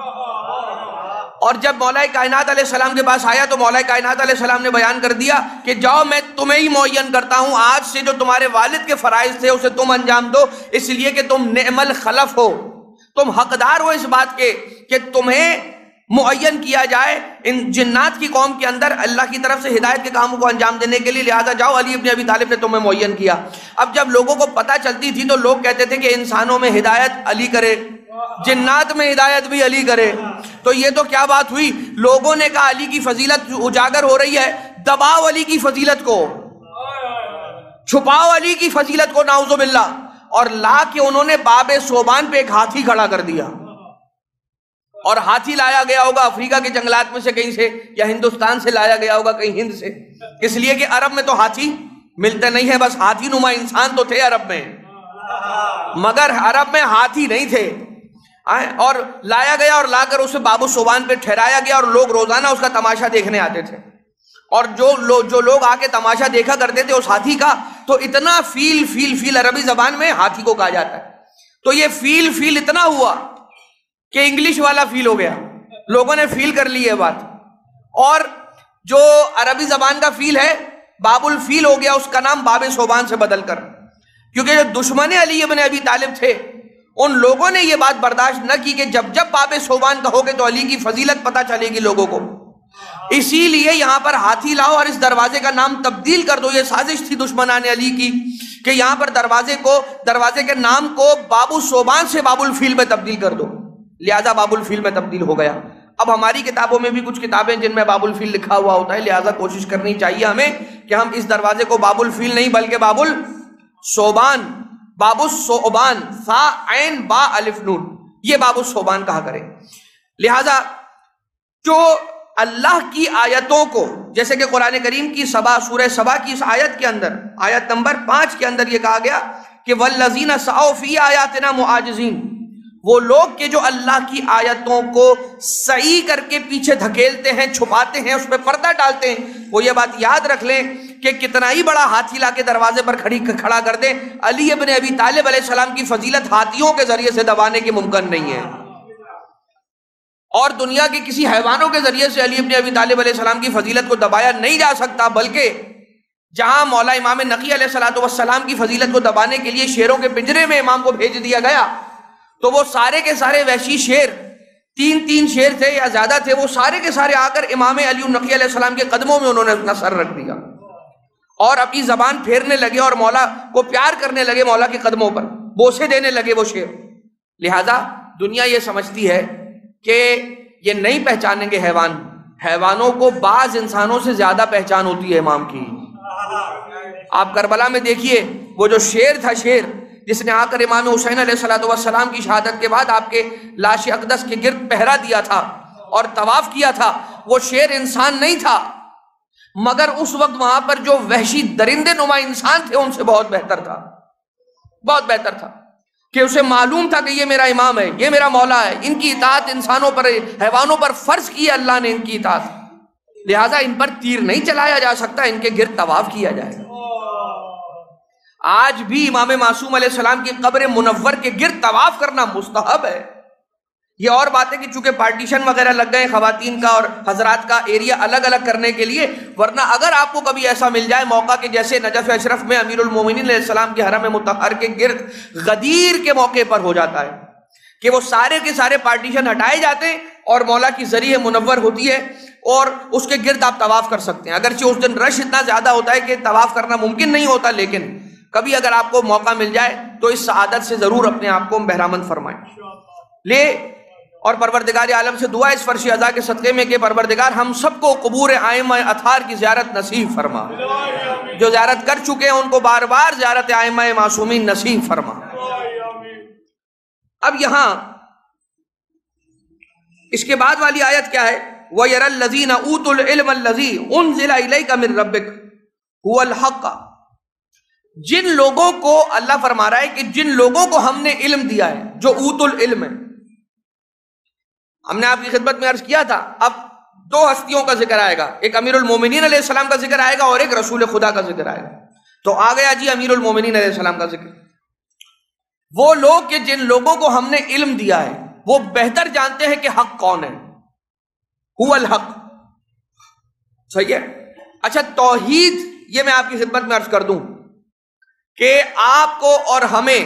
اور جب مولا کائنات علیہ السلام کے پاس آیا تو مولا کائنات علیہ السلام نے بیان کر دیا کہ جاؤ میں تمہیں ہی معین کرتا ہوں، آج سے جو تمہارے والد کے فرائض تھے اسے تم انجام دو، اس لیے کہ تم نعم الخلف ہو، تم حقدار ہو اس بات کے کہ تمہیں معین کیا جائے ان جنات کی قوم کے اندر اللہ کی طرف سے ہدایت کے کاموں کو انجام دینے کے لیے، لہذا جاؤ، علی ابن ابی طالب نے تمہیں معین کیا. اب جب لوگوں کو پتہ چلتی تھی تو لوگ کہتے تھے کہ انسانوں میں ہدایت علی کرے، جنات میں ہدایت بھی علی کرے. تو یہ تو کیا بات ہوئی، لوگوں نے کہا علی کی فضیلت اجاگر ہو رہی ہے، دباؤ علی کی فضیلت کو، چھپاؤ علی کی فضیلت کو، نعوذ باللہ. اور لا کے انہوں نے باب صوبان پہ ایک ہاتھی کھڑا کر دیا، اور ہاتھی لایا گیا ہوگا افریقہ کے جنگلات میں سے کہیں سے، یا ہندوستان سے لایا گیا ہوگا کہیں ہند سے، اس لیے کہ عرب میں تو ہاتھی ملتے نہیں ہیں، بس ہاتھی نما انسان تو تھے عرب میں، مگر عرب میں ہاتھی نہیں تھے. اور لایا گیا اور لا کر اسے باب الصوبان پہ ٹھہرایا گیا، اور لوگ روزانہ اس کا تماشا دیکھنے آتے تھے. اور جو لوگ آ کے تماشا دیکھا کرتے تھے اس ہاتھی کا، تو اتنا فیل عربی زبان میں ہاتھی کو کہا جاتا ہے. تو یہ فیل اتنا ہوا کہ انگلش والا فیل ہو گیا، لوگوں نے فیل کر لی یہ بات، اور جو عربی زبان کا فیل ہے باب الفیل ہو گیا، اس کا نام باب صوبان سے بدل کر. کیونکہ جو دشمن علی ابن ابی طالب تھے ان لوگوں نے یہ بات برداشت نہ کی کہ جب باب صوبان کہو گے تو علی کی فضیلت پتہ چلے گی لوگوں کو، اسی لیے یہاں پر ہاتھی لاؤ اور اس دروازے کا نام تبدیل کر دو. یہ سازش تھی دشمنان علی کی کہ یہاں پر دروازے کے نام کو باب الصوبان سے باب الفیل میں تبدیل کر دو، لہذا باب الفیل میں تبدیل ہو گیا. اب ہماری کتابوں میں بھی کچھ کتابیں جن میں باب الفیل لکھا ہوا ہوتا ہے، لہذا کوشش کرنی چاہیے ہمیں کہ ہم اس دروازے کو باب الفیل نہیں بلکہ باب الصوبان فا عین با الف نون، یہ باب الصوبان کہا کریں. لہذا جو اللہ کی آیتوں کو، جیسے کہ قرآن کریم کی سورہ سبا کی اس آیت کے اندر، آیت نمبر 5 کے اندر یہ کہا گیا کہ وَالَّذِينَ سَعَوْا فِي آيَاتِنَا مُعَاجِزِينَ، وہ لوگ کہ جو اللہ کی آیتوں کو صحیح کر کے پیچھے دھکیلتے ہیں، چھپاتے ہیں، اس پہ پردہ ڈالتے ہیں، وہ یہ بات یاد رکھ لیں کہ کتنا ہی بڑا ہاتھی لا کے دروازے پر کھڑا کر دیں، علی ابن ابی طالب علیہ السلام کی فضیلت ہاتھیوں کے ذریعے سے دبانے کی ممکن نہیں ہے، اور دنیا کے کسی حیوانوں کے ذریعے سے علی ابن ابی طالب علیہ السلام کی فضیلت کو دبایا نہیں جا سکتا. بلکہ جہاں مولا امام نقی علیہ السلام کی فضیلت کو دبانے کے لیے شیروں کے پنجرے میں امام کو بھیج دیا گیا، تو وہ سارے کے سارے وحشی شیر، 3 شیر تھے یا زیادہ تھے، وہ سارے کے سارے آ کر امام علی النقی علیہ السلام کے قدموں میں انہوں نے اپنا سر رکھ دیا اور اپنی زبان پھیرنے لگے اور مولا کو پیار کرنے لگے، مولا کے قدموں پر بوسے دینے لگے وہ شیر. لہذا دنیا یہ سمجھتی ہے کہ یہ نہیں پہچانیں گے حیوانوں کو بعض انسانوں سے زیادہ پہچان ہوتی ہے امام کی. آپ کربلا میں دیکھیے وہ جو شیر تھا، شیر جس نے آ کر امام حسین علیہ السلام کی شہادت کے بعد آپ کے لاش اقدس کے گرد پہرا دیا تھا اور طواف کیا تھا، وہ شیر انسان نہیں تھا، مگر اس وقت وہاں پر جو وحشی درندے نما انسان تھے ان سے بہت بہتر تھا کہ اسے معلوم تھا کہ یہ میرا امام ہے، یہ میرا مولا ہے، ان کی اطاعت انسانوں پر، حیوانوں پر فرض کی اللہ نے ان کی اطاعت، لہٰذا ان پر تیر نہیں چلایا جا سکتا، ان کے گرد طواف کیا جائے. آج بھی امام معصوم علیہ السلام کی قبر منور کے گرد طواف کرنا مستحب ہے، یہ اور بات ہے کہ چونکہ پارٹیشن وغیرہ لگ گئے خواتین کا اور حضرات کا ایریا الگ الگ کرنے کے لیے، ورنہ اگر آپ کو کبھی ایسا مل جائے موقع کہ جیسے نجف اشرف میں امیر المومنین علیہ السلام کے حرم مطہر کے گرد غدیر کے موقع پر ہو جاتا ہے کہ وہ سارے کے سارے پارٹیشن ہٹائے جاتے ہیں اور مولا کی ذریعہ منور ہوتی ہے اور اس کے گرد آپ طواف کر سکتے ہیں. اگرچہ اس دن رش اتنا زیادہ ہوتا ہے کہ طواف کرنا ممکن نہیں ہوتا، لیکن کبھی اگر آپ کو موقع مل جائے تو اس سعادت سے ضرور اپنے آپ کو بہرامند فرمائیں لے. اور پروردگار عالم سے دعا اس فرش ادا کے صدقے میں کہ پروردگار ہم سب کو قبور ائمہ اطہار کی زیارت نصیب فرما، جو زیارت کر چکے ہیں ان کو بار بار زیارت ائمہ معصومین نصیب فرما. اب یہاں اس کے بعد والی آیت کیا ہے؟ وَيَرَى الَّذِينَ أُوتُوا الْعِلْمَ الَّذِي أُنزِلَ إِلَيْكَ مِن رَبِّكَ هُوَ الْحَقُّ. جن لوگوں کو اللہ فرما رہا ہے کہ جن لوگوں کو ہم نے علم دیا ہے، جو اوت العلم ہے. ہم نے آپ کی خدمت میں عرض کیا تھا اب دو ہستیوں کا ذکر آئے گا، ایک امیر المومنین علیہ السلام کا ذکر آئے گا اور ایک رسول خدا کا ذکر آئے گا. تو آ گیا جی امیر المومنین علیہ السلام کا ذکر. وہ لوگ کہ جن لوگوں کو ہم نے علم دیا ہے وہ بہتر جانتے ہیں کہ حق کون ہے. هو الحق. صحیح ہے. اچھا توحید، یہ میں آپ کی خدمت میں عرض کر دوں کہ آپ کو اور ہمیں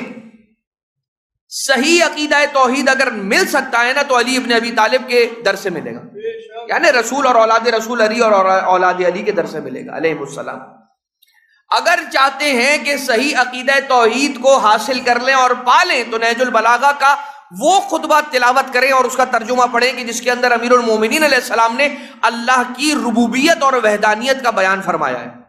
صحیح عقیدہ توحید اگر مل سکتا ہے نا تو علی ابن ابی طالب کے در سے ملے گا، یعنی رسول اور اولاد رسول علی اور اولاد علی کے در سے ملے گا علیہ السلام. اگر چاہتے ہیں کہ صحیح عقیدہ توحید کو حاصل کر لیں اور پا لیں تو نہج البلاغہ کا وہ خطبہ تلاوت کریں اور اس کا ترجمہ پڑھیں کہ جس کے اندر امیر المومنین علیہ السلام نے اللہ کی ربوبیت اور وحدانیت کا بیان فرمایا ہے.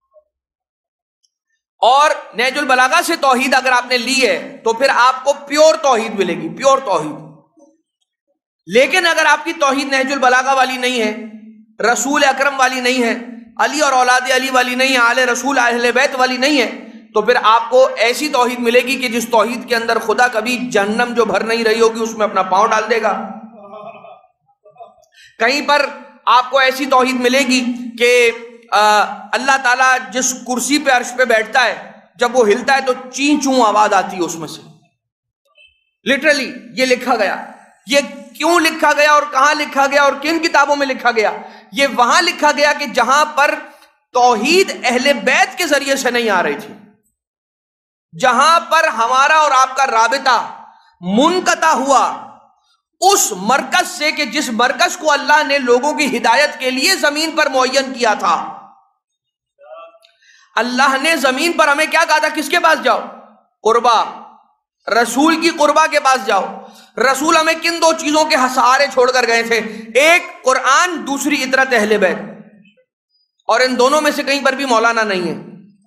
اور نہج البلاغہ سے توحید اگر آپ نے لی ہے تو پھر آپ کو پیور توحید ملے گی، پیور توحید. لیکن اگر آپ کی توحید نہج البلاغہ والی نہیں ہے، رسول اکرم والی نہیں ہے، علی اور اولاد علی والی نہیں ہے، آل رسول اہل بیت والی نہیں ہے، تو پھر آپ کو ایسی توحید ملے گی کہ جس توحید کے اندر خدا کبھی جہنم جو بھر نہیں رہی ہوگی اس میں اپنا پاؤں ڈال دے گا. کہیں پر آپ کو ایسی توحید ملے گی کہ اللہ تعالیٰ جس کرسی پہ عرش پہ بیٹھتا ہے جب وہ ہلتا ہے تو چین چوں آواز آتی ہے اس میں سے. لٹرلی یہ لکھا گیا. یہ کیوں لکھا گیا اور کہاں لکھا گیا اور کن کتابوں میں لکھا گیا؟ یہ وہاں لکھا گیا کہ جہاں پر توحید اہل بیت کے ذریعے سے نہیں آ رہی تھی، جہاں پر ہمارا اور آپ کا رابطہ منقطع ہوا اس مرکز سے کہ جس مرکز کو اللہ نے لوگوں کی ہدایت کے لیے زمین پر معین کیا تھا. اللہ نے زمین پر ہمیں کیا کہا تھا؟ کس کے پاس جاؤ؟ قربا، رسول کی قربا کے پاس جاؤ. رسول ہمیں کن دو چیزوں کے سہارے چھوڑ کر گئے تھے؟ ایک قرآن، دوسری اطرت اہل بیت. اور ان دونوں میں سے کہیں پر بھی مولانا نہیں ہے.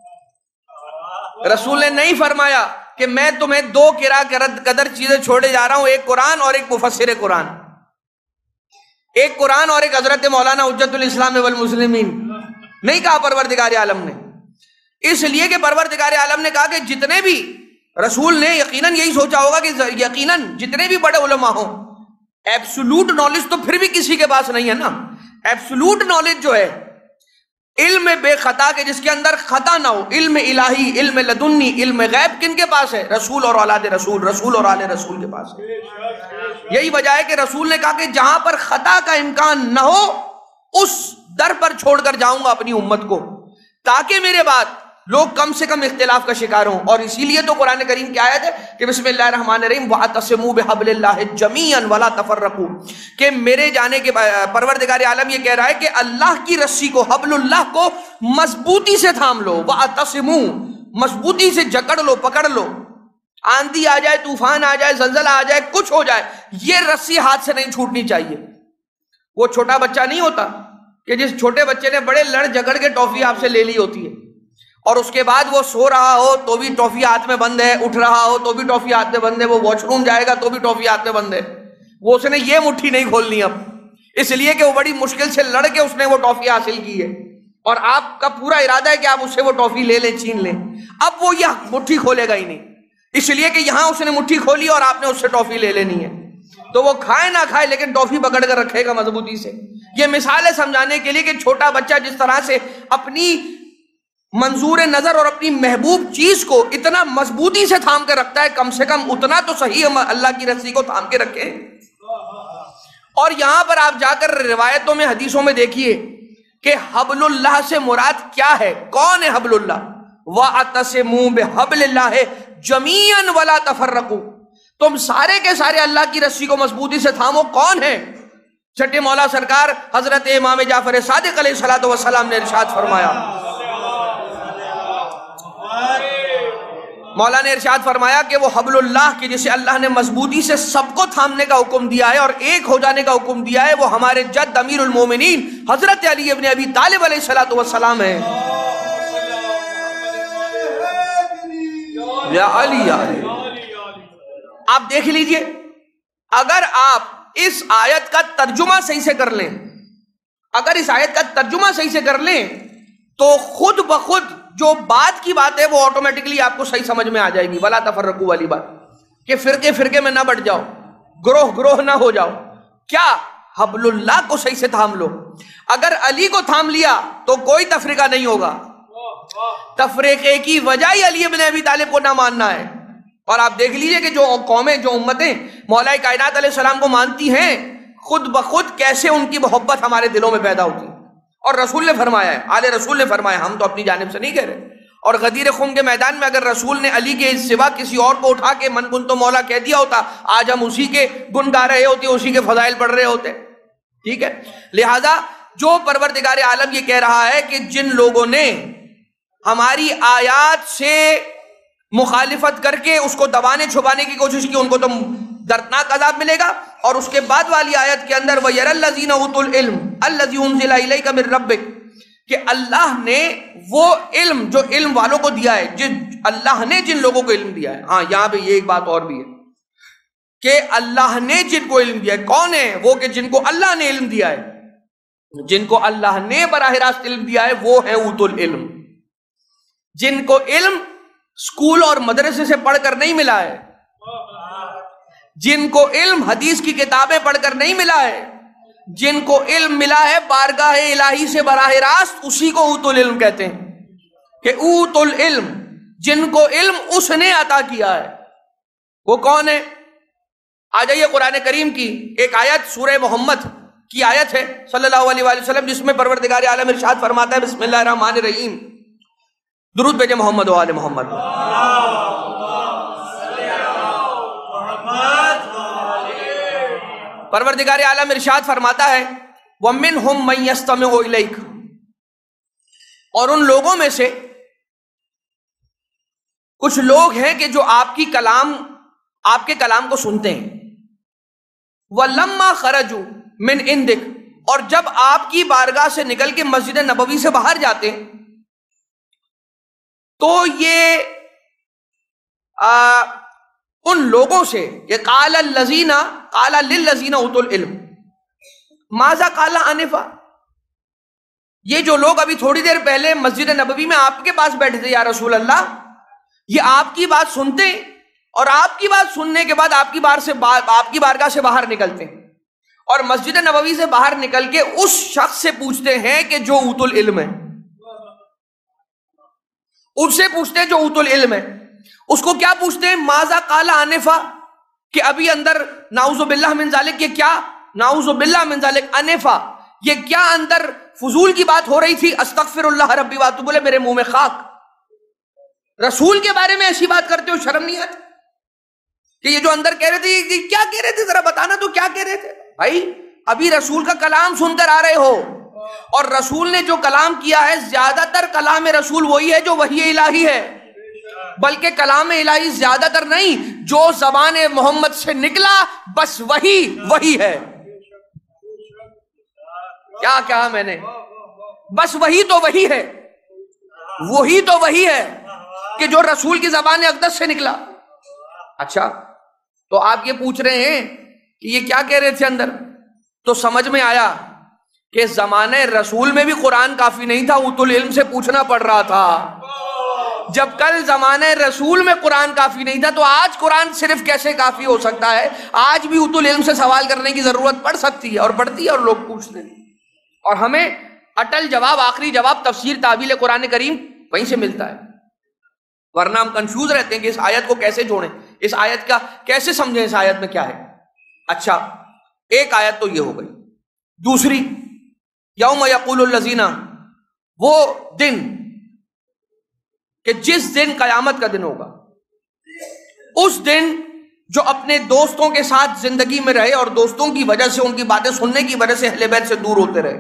رسول نے نہیں فرمایا کہ میں تمہیں دو قدر چیزیں چھوڑے جا رہا ہوں، ایک قرآن اور ایک مفسر قرآن، ایک قرآن اور ایک حضرت مولانا حجت الاسلام والمسلمین. نہیں کہا پروردگار عالم نے. اس لیے کہ پروردگار عالم نے کہا کہ جتنے بھی رسول نے یقیناً یہی سوچا ہوگا کہ یقیناً جتنے بھی بڑے علماء ہوں، ایبسولوٹ نالج تو پھر بھی کسی کے پاس نہیں ہے نا. ایبسولوٹ نالج جو ہے علم بے خطا کے جس کے اندر خطا نہ ہو، علم الہی، علم لدنی، علم غیب کن کے پاس ہے؟ رسول اور اولاد رسول، رسول اور آل رسول کے پاس ہے. یہی وجہ ہے کہ رسول نے کہا کہ جہاں پر خطا کا امکان نہ ہو اس در پر چھوڑ کر جاؤں گا اپنی امت کو، تاکہ میرے بعد لوگ کم سے کم اختلاف کا شکار ہوں. اور اسی لیے تو قرآن کریم کی آیت ہے کہ بسم اللہ الرحمن الرحیم وَاعْتَصِمُوا بِحَبْلِ اللَّهِ جَمِيعًا وَلَا تَفَرَّقُوا، کہ میرے جانے کے پروردگار عالم یہ کہہ رہا ہے کہ اللہ کی رسی کو، حبل اللہ کو مضبوطی سے تھام لو. وَاعْتَصِمُوا، مضبوطی سے جکڑ لو، پکڑ لو. آندھی آ جائے، طوفان آ جائے، زلزلہ آ جائے، کچھ ہو جائے، یہ رسی ہاتھ سے نہیں چھوٹنی چاہیے. وہ چھوٹا بچہ نہیں ہوتا کہ جس چھوٹے بچے نے بڑے لڑ جھگڑ کے ٹافی آپ سے لے لی ہوتی ہے اور اس کے بعد وہ سو رہا ہو تو بھی ٹافی ہاتھ میں بند ہے، اٹھ رہا ہو تو بھی ٹافی ہاتھ میں بند ہے، وہ واش روم جائے گا تو بھی ٹافی ہاتھ میں بند ہے. وہ اس نے یہ مٹھی نہیں کھولنی اب، اس لیے کہ وہ بڑی مشکل سے لڑ کے اس نے وہ ٹافی حاصل کی ہے اور آپ کا پورا ارادہ ہے کہ آپ اس سے وہ ٹافی لے لیں، چھین لیں. اب وہ یہ مٹھی کھولے گا ہی نہیں، اس لیے کہ یہاں اس نے مٹھی کھولی اور آپ نے اس سے ٹافی لے لینی ہے. تو وہ کھائے نہ کھائے لیکن ٹافی پکڑ کر رکھے گا مضبوطی سے. یہ مثال ہے سمجھانے کے لیے کہ چھوٹا بچہ جس طرح سے اپنی منظور نظر اور اپنی محبوب چیز کو اتنا مضبوطی سے تھام کے رکھتا ہے، کم سے کم اتنا تو صحیح اللہ کی رسی کو تھام کے رکھے. اور یہاں پر آپ جا کر روایتوں میں حدیثوں میں دیکھیے کہ حبل اللہ سے مراد کیا ہے، کون ہے حبل اللہ؟ وَاعْتَصِمُوا بِحَبْلِ اللَّهِ جَمِيعًا وَلَا تَفَرَّقُوا، تم سارے کے سارے اللہ کی رسی کو مضبوطی سے تھامو۔ کون ہے؟ چھٹے مولا سرکار حضرت امام جعفر صادق علیہ الصلوۃ والسلام نے ارشاد فرمایا، مولا نے ارشاد فرمایا کہ وہ حبل اللہ کی جسے اللہ نے مضبوطی سے سب کو تھامنے کا حکم دیا ہے اور ایک ہو جانے کا حکم دیا ہے، وہ ہمارے جد امیر المومنین حضرت علی ابن ابی طالب علیہ الصلوۃ والسلام ہے۔ یا علی یا علی۔ آپ دیکھ لیجئے، اگر آپ اس آیت کا ترجمہ صحیح سے کر لیں، اگر اس آیت کا ترجمہ صحیح سے کر لیں تو خود بخود جو بات کی بات ہے وہ آٹومیٹکلی آپ کو صحیح سمجھ میں آ جائے گی۔ ولا تفرقوا والی بات کہ فرقے فرقے میں نہ بٹ جاؤ، گروہ گروہ نہ ہو جاؤ، کیا حبل اللہ کو صحیح سے تھام لو۔ اگر علی کو تھام لیا تو کوئی تفریقہ نہیں ہوگا، تفریقے کی وجہ ہی علی ابن ابی طالب کو نہ ماننا ہے۔ اور آپ دیکھ لیجئے کہ جو قومیں، جو امتیں مولا کائنات علیہ السلام کو مانتی ہیں، خود بخود کیسے ان کی محبت ہمارے دلوں میں پیدا ہوتی ہے۔ اور رسول نے فرمایا ہے، آل رسول نے فرمایا، ہم تو اپنی جانب سے نہیں کہہ رہے۔ اور غدیر خم کے میدان میں اگر رسول نے علی کے سوا کسی اور کو اٹھا کے من کن تو مولا کہہ دیا ہوتا، آج ہم اسی کے گن گا رہے ہوتے، اسی کے فضائل پڑھ رہے ہوتے۔ ٹھیک ہے، لہذا جو پروردگار عالم یہ کہہ رہا ہے کہ جن لوگوں نے ہماری آیات سے مخالفت کر کے اس کو دبانے چھپانے کی کوشش کی، ان کو تو دردناک عذاب ملے گا۔ اور اس کے بعد والی آیت کے اندر وَيَرَى الَّذِينَ أُوتُوا الْعِلْمَ الَّذِي أُنزِلَ إِلَيْكَ مِن رَبِّكَ، کہ اللہ نے وہ علم جو علم والوں کو دیا ہے، اللہ نے جن لوگوں کو علم دیا ہے۔ ہاں یہاں پہ یہ ایک بات اور بھی ہے کہ اللہ نے جن کو علم دیا ہے، کون ہے وہ؟ کہ جن کو اللہ نے علم دیا ہے، جن کو اللہ نے براہ راست علم دیا ہے وہ ہے اوت العلم، جن کو علم اسکول اور مدرسے سے پڑھ کر نہیں ملا ہے، جن کو علم حدیث کی کتابیں پڑھ کر نہیں ملا ہے، جن کو علم ملا ہے بارگاہ الہی سے براہ راست، اسی کو اوت العلم کہتے ہیں۔ کہ اوت العلم، جن کو علم اس نے عطا کیا ہے، وہ کون ہے؟ آ جائیے قرآن کریم کی ایک آیت، سورہ محمد کی آیت ہے صلی اللہ علیہ وآلہ وسلم، جس میں پروردگار عالم ارشاد فرماتا ہے، بسم اللہ الرحمن الرحیم، درود بھیجے محمد و آل محمد۔ پروردگار عالم ارشاد فرماتا ہے وَمِنْهُمْ مَنْ يَسْتَمِعُ إِلَيْكَ، اور ان لوگوں میں سے کچھ لوگ ہیں کہ جو آپ کے کلام کو سنتے ہیں۔ وَلَمَّا خَرَجُوا مِنْ عِنْدِكَ، اور جب آپ کی بارگاہ سے نکل کے مسجد نبوی سے باہر جاتے ہیں تو یہ ان لوگوں سے کہ قال للذین اوتوا العلم ماذا قال آنفا، یہ جو لوگ ابھی تھوڑی دیر پہلے مسجد نبوی میں آپ کے پاس بیٹھے تھے یا رسول اللہ، یہ آپ کی بات سنتے ہیں اور آپ کی بات سننے کے بعد آپ کی بارگاہ سے باہر نکلتے ہیں اور مسجد نبوی سے باہر نکل کے اس شخص سے پوچھتے ہیں کہ جو اوت العلم ہے، اس سے پوچھتے ہیں جو اوت العلم ہے، اس کو کیا پوچھتے ہیں؟ ماذا قال آنفا، کہ ابھی اندر نعوذ باللہ من ذالک، یہ کیا نعوذ باللہ من ذالک انفا، یہ کیا اندر فضول کی بات ہو رہی تھی؟ استغفر اللہ ربی واتوب الیہ، میرے منہ میں خاک، رسول کے بارے میں ایسی بات کرتے ہو، شرم نہیں آتی؟ کہ یہ جو اندر کہہ رہے تھے، یہ کیا کہہ رہے تھے؟ ذرا بتانا تو کیا کہہ رہے تھے؟ بھائی ابھی رسول کا کلام سن کر آ رہے ہو، اور رسول نے جو کلام کیا ہے، زیادہ تر کلام رسول وہی ہے جو وحی الہی ہے، بلکہ کلام الہی زیادہ تر نہیں، جو زبان محمد سے نکلا بس وہی ہے۔ کیا کہا میں نے؟ بس وہی تو وہی ہے، وہی تو وہی ہے کہ جو رسول کی زبان اقدس سے نکلا۔ اچھا، تو آپ یہ پوچھ رہے ہیں کہ یہ کیا کہہ رہے تھے اندر؟ تو سمجھ میں آیا کہ زمانہ رسول میں بھی قرآن کافی نہیں تھا، اوت العلم سے پوچھنا پڑ رہا تھا۔ جب کل زمانہ رسول میں قرآن کافی نہیں تھا تو آج قرآن صرف کیسے کافی ہو سکتا ہے؟ آج بھی اوت العلم سے سوال کرنے کی ضرورت پڑ سکتی ہے اور پڑتی ہے، اور لوگ پوچھتے ہیں، اور ہمیں اٹل جواب، آخری جواب تفسیر تعویل قرآن کریم وہیں سے ملتا ہے، ورنہ ہم کنفیوز رہتے ہیں کہ اس آیت کو کیسے جوڑیں، اس آیت کا کیسے سمجھیں، اس آیت میں کیا ہے۔ اچھا، ایک آیت تو یہ ہو گئی. دوسری، یوم یقول الذین، وہ دن کہ جس دن قیامت کا دن ہوگا، اس دن جو اپنے دوستوں کے ساتھ زندگی میں رہے اور دوستوں کی وجہ سے، ان کی باتیں سننے کی وجہ سے اہل بیت سے دور ہوتے رہے،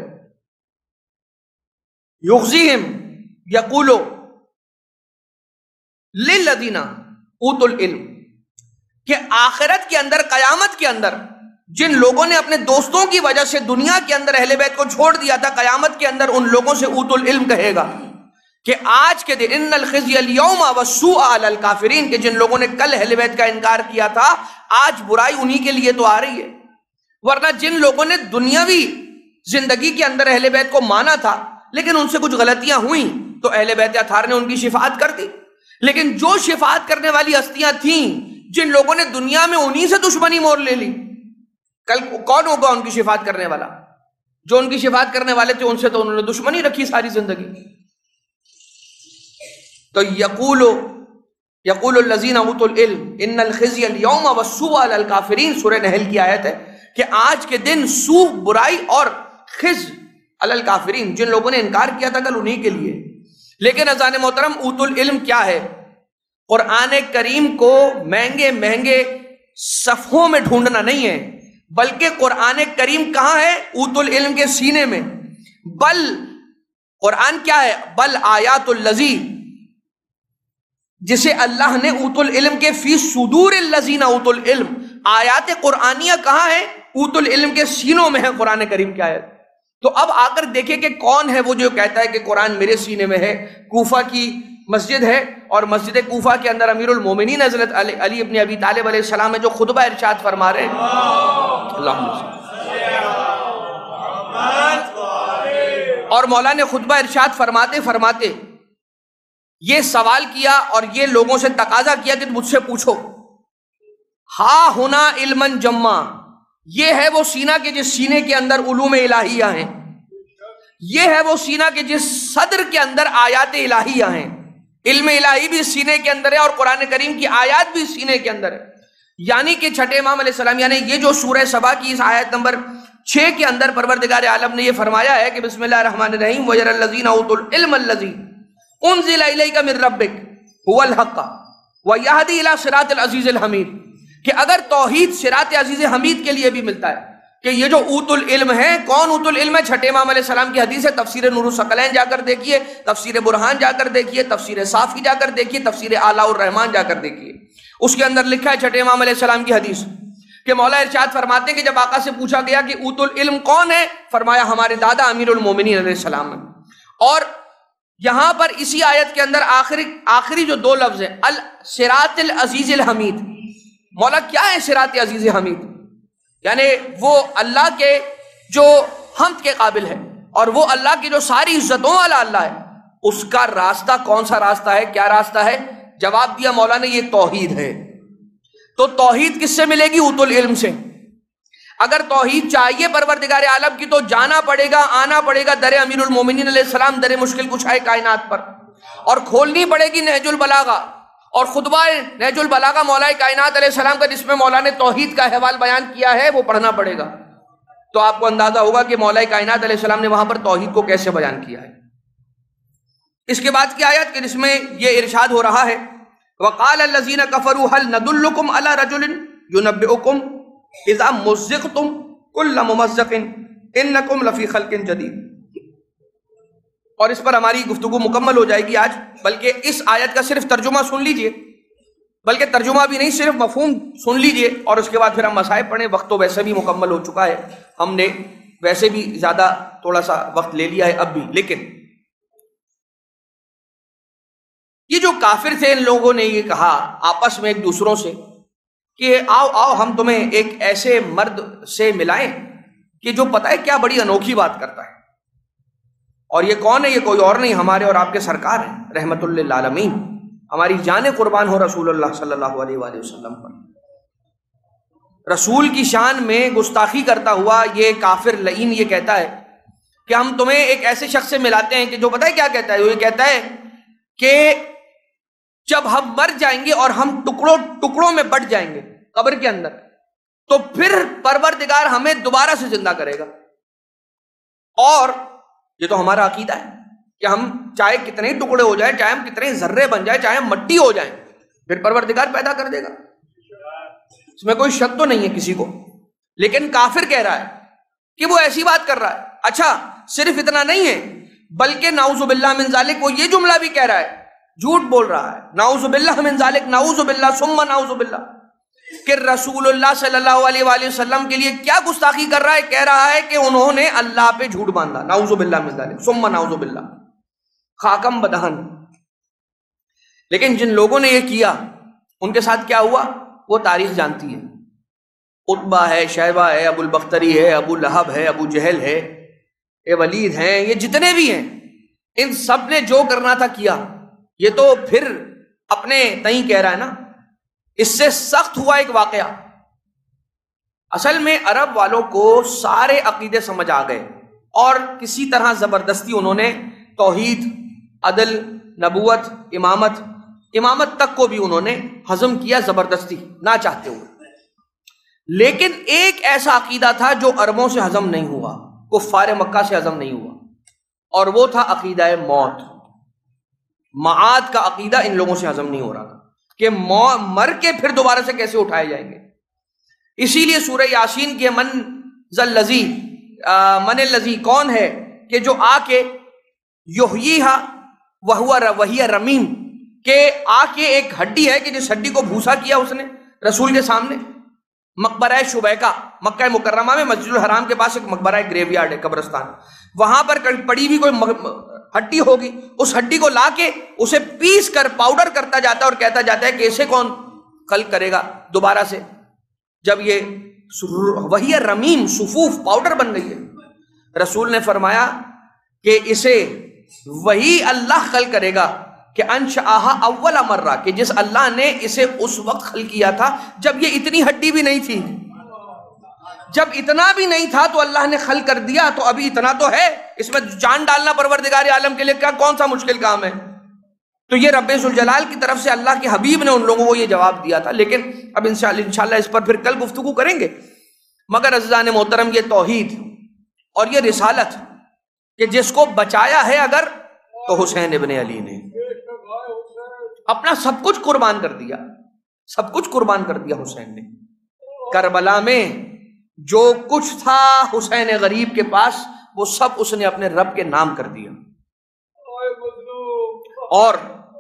یخزیہم یقول للذین اوتوا العلم، کہ آخرت کے اندر، قیامت کے اندر جن لوگوں نے اپنے دوستوں کی وجہ سے دنیا کے اندر اہل بیت کو چھوڑ دیا تھا، قیامت کے اندر ان لوگوں سے اوتوا العلم کہے گا کہ آج کے دن ان الخزي اليوم والسوء على الكافرین، کہ جن لوگوں نے کل اہل بیت کا انکار کیا تھا، آج برائی انہی کے لیے تو آ رہی ہے. ورنہ جن لوگوں نے دنیاوی زندگی کے اندر اہل بیت کو مانا تھا لیکن ان سے کچھ غلطیاں ہوئیں تو اہل بیت اطہار نے ان کی شفاعت کر دی. لیکن جو شفاعت کرنے والی ہستیاں تھیں، جن لوگوں نے دنیا میں انہی سے دشمنی مول لے لی، کل کون ہوگا ان کی شفاعت کرنے والا؟ جو ان کی شفاعت کرنے والے تھے ان سے تو انہوں نے دشمنی رکھی ساری زندگی. تو یقول الذین اوتوا العلم ان الخزي اليوم والسوء على الكافرین، سورہ نحل کی آیت ہے کہ آج کے دن سوء، برائی، اور خزي علی الکافرین، جن لوگوں نے انکار کیا تھا کل انہی کے لیے. لیکن اذان محترم، اوتوا العلم کیا ہے؟ قرآن کریم کو مہنگے مہنگے صفحوں میں ڈھونڈنا نہیں ہے، بلکہ قرآن کریم کہاں ہے؟ اوتوا العلم کے سینے میں. بل قرآن کیا ہے؟ بل آیات الذی، جسے اللہ نے اوتوا العلم کے فی صدور الذین اوتوا العلم، آیات قرآنیہ کہاں ہے؟ اوتوا العلم کے سینوں میں ہے قرآن کریم کی آیت. تو اب آ کر دیکھیں کہ کون ہے وہ جو کہتا ہے کہ قرآن میرے سینے میں ہے. کوفہ کی مسجد ہے، اور مسجد کوفہ کے اندر امیر المومنین حضرت علی ابن ابی طالب علیہ السلام ہے جو خطبہ ارشاد فرما رہے ہیں. اور مولا نے خطبہ ارشاد فرماتے فرماتے یہ سوال کیا اور یہ لوگوں سے تقاضا کیا کہ مجھ سے پوچھو، ہا ہونا علمن جمع، یہ ہے وہ سینہ کہ جس سینے کے اندر علوم الہیہ ہیں، یہ ہے وہ سینہ کہ جس صدر کے اندر آیات الہیہ ہیں. علم الہی بھی سینے کے اندر ہے اور قرآن کریم کی آیات بھی سینے کے اندر ہے. یعنی کہ چھٹے امام علیہ السلام، یعنی یہ جو سورہ سبا کی اس آیت نمبر 6 کے اندر پروردگار عالم نے یہ فرمایا ہے کہ بسم اللہ الرحمن الرحیم وَيَرَى الَّذِينَ أُوتُوا الْعِلْمَ الَّذِي أُنزِلَ إِلَيْكَ مِن رَبِّكَ هُوَ الْحَقُّ وَيَهْدِي إِلَى صِرَاطِ الْعَزِيزِ الْحَمِيدِ، کہ اگر توحید صراط عزیز حمید کے لیے بھی ملتا ہے کہ یہ جو اوت العلم ہے، کون اوت العلم ہے؟ چھٹے امام علیہ السلام کی حدیث ہے، تفسیر نور الثقلین جا کر دیکھیے، تفسیر برہان جا کر دیکھیے، تفسیر صافی جا کر دیکھیے، تفسیر اعلیٰ الرحمان جا کر دیکھیے. اس کے اندر لکھا ہے چھٹے امام علیہ السلام کی حدیث کہ مولا ارشاد فرماتے ہیں کہ جب آقا سے پوچھا گیا کہ اوت العلم کون ہے، فرمایا ہمارے دادا امیر المومنین علیہ السلام ہے. اور یہاں پر اسی آیت کے اندر آخری جو 2 لفظ ہیں، الصراط العزیز الحمید، مولا کیا ہے صراط عزیز حمید؟ یعنی وہ اللہ کے جو حمد کے قابل ہے اور وہ اللہ کی جو ساری عزتوں والا اللہ ہے، اس کا راستہ کون سا راستہ ہے؟ کیا راستہ ہے؟ جواب دیا مولا نے، یہ توحید ہے. تو توحید کس سے ملے گی؟ اوت العلم سے. اگر توحید چاہیے پروردگار عالم کی تو جانا پڑے گا، آنا پڑے گا در امیر المومنین علیہ السلام، در مشکل کشائے کائنات پر، اور کھولنی پڑے گی نہج البلاغہ اور خطبہ نہج البلاغہ مولا کائنات علیہ السلام کا، جس میں مولا نے توحید کا احوال بیان کیا ہے، وہ پڑھنا پڑے گا. تو آپ کو اندازہ ہوگا کہ مولا کائنات علیہ السلام نے وہاں پر توحید کو کیسے بیان کیا ہے. اس کے بعد کی آیت کہ جس میں یہ ارشاد ہو رہا ہے وَقَالَ الَّذِينَ كَفَرُوا هَلْ نَدُلُّكُمْ عَلَى رَجُلٍ يُنَبِّئُكُمْ إِذَا مُزِّقْتُمْ كُلَّ مُمَزَّقٍ إِنَّكُمْ لَفِي خَلْقٍ جَدِيدٍ. اور اس پر ہماری گفتگو مکمل ہو جائے گی آج، بلکہ اس آیت کا صرف ترجمہ سن لیجئے، بلکہ ترجمہ بھی نہیں، صرف مفہوم سن لیجئے، اور اس کے بعد پھر ہم مسائل پڑھیں. وقت تو ویسے بھی مکمل ہو چکا ہے، ہم نے ویسے بھی زیادہ تھوڑا سا وقت لے لیا ہے اب بھی. لیکن یہ جو کافر تھے، ان لوگوں نے یہ کہا آپس میں ایک دوسروں سے کہ آؤ آؤ ہم تمہیں ایک ایسے مرد سے ملائیں کہ جو پتہ ہے کیا بڑی انوکھی بات کرتا ہے. اور یہ کون ہے؟ یہ کوئی اور نہیں، ہمارے اور آپ کے سرکار ہیں رحمت للعالمین. ہماری جانیں قربان ہو رسول اللہ صلی اللہ علیہ وآلہ وسلم پر. رسول کی شان میں گستاخی کرتا ہوا یہ کافر لعین یہ کہتا ہے کہ ہم تمہیں ایک ایسے شخص سے ملاتے ہیں کہ جو پتہ ہے کیا کہتا ہے؟ وہ یہ کہتا ہے کہ جب ہم مر جائیں گے اور ہم ٹکڑوں ٹکڑوں میں بٹ جائیں گے قبر کے اندر، تو پھر پروردگار ہمیں دوبارہ سے زندہ کرے گا. اور یہ تو ہمارا عقیدہ ہے کہ ہم چاہے کتنے ٹکڑے ہو جائیں، چاہے ہم کتنے ذرے بن جائیں، چاہے ہم مٹی ہو جائیں، پھر پروردگار پیدا کر دے گا. اس میں کوئی شک تو نہیں ہے کسی کو. لیکن کافر کہہ رہا ہے کہ وہ ایسی بات کر رہا ہے. اچھا صرف اتنا نہیں ہے، بلکہ نعوذ باللہ من ذالک وہ یہ جملہ بھی کہہ رہا ہے، جھوٹ بول رہا ہے. نعوذ باللہ من ذالک، نعوذ باللہ ثم نعوذ باللہ، کہ رسول اللہ صلی اللہ علیہ وآلہ وسلم کے لیے کیا گستاخی کر رہا ہے. کہہ رہا ہے کہ انہوں نے اللہ پہ جھوٹ باندھا. نعوذ باللہ من ذالک ثم نعوذ باللہ، خاکم بدہن. لیکن جن لوگوں نے یہ کیا ان کے ساتھ کیا ہوا وہ تاریخ جانتی ہے. عتبہ ہے، شیبہ ہے، ابو البختری ہے، ابو لہب ہے، ابو جہل ہے، یہ ولید ہیں، یہ جتنے بھی ہیں، ان سب نے جو کرنا تھا کیا. یہ تو پھر اپنے تئیں کہہ رہا ہے نا. اس سے سخت ہوا ایک واقعہ. اصل میں عرب والوں کو سارے عقیدے سمجھ آ گئے اور کسی طرح زبردستی انہوں نے توحید، عدل، نبوت، امامت تک کو بھی انہوں نے ہضم کیا زبردستی، نہ چاہتے ہوئے. لیکن ایک ایسا عقیدہ تھا جو عربوں سے ہضم نہیں ہوا، کفار مکہ سے ہضم نہیں ہوا، اور وہ تھا عقیدہ موت. معاد کا عقیدہ ان لوگوں سے ہضم نہیں ہو رہا تھا کہ مر کے پھر دوبارہ سے کیسے اٹھائے جائیں گے. اسی لیے سورہ یاسین کے من الذی کون ہے کہ جو آ کے یحییھا وہی رمیم، کہ آ کے ایک ہڈی ہے کہ جس ہڈی کو بھوسا کیا اس نے رسول کے سامنے. مقبرہ شبیکہ، مکہ مکرمہ میں مسجد الحرام کے پاس ایک مقبرہ گریو یارڈ ہے، قبرستان. وہاں پر پڑی ہوئی کوئی ہڈی ہوگی، اس ہڈی کو لا کے اسے پیس کر پاؤڈر کرتا جاتا ہے اور کہتا جاتا ہے کہ اسے کون خلق کرے گا دوبارہ سے. جب یہ وہی رمیم صفوف پاؤڈر بن گئی ہے، رسول نے فرمایا کہ اسے وہی اللہ خلق کرے گا کہ انشأہا اول مرہ، کہ جس اللہ نے اسے اس وقت خلق کیا تھا جب یہ اتنی ہڈی بھی نہیں تھی. جب اتنا بھی نہیں تھا تو اللہ نے خلق کر دیا، تو ابھی اتنا تو ہے. اس میں جان ڈالنا پروردگار عالم کے لیے کون سا مشکل کام ہے. تو یہ رب ذوالجلال کی طرف سے اللہ کے حبیب نے ان لوگوں کو یہ جواب دیا تھا. لیکن اب انشاءاللہ اس پر پھر کل گفتگو کریں گے. مگر عزیزان محترم، یہ توحید اور یہ رسالت کہ جس کو بچایا ہے اگر تو حسین ابن علی نے اپنا سب کچھ قربان کر دیا، سب کچھ قربان کر دیا. حسین نے کربلا میں جو کچھ تھا حسین غریب کے پاس وہ سب اس نے اپنے رب کے نام کر دیا. اور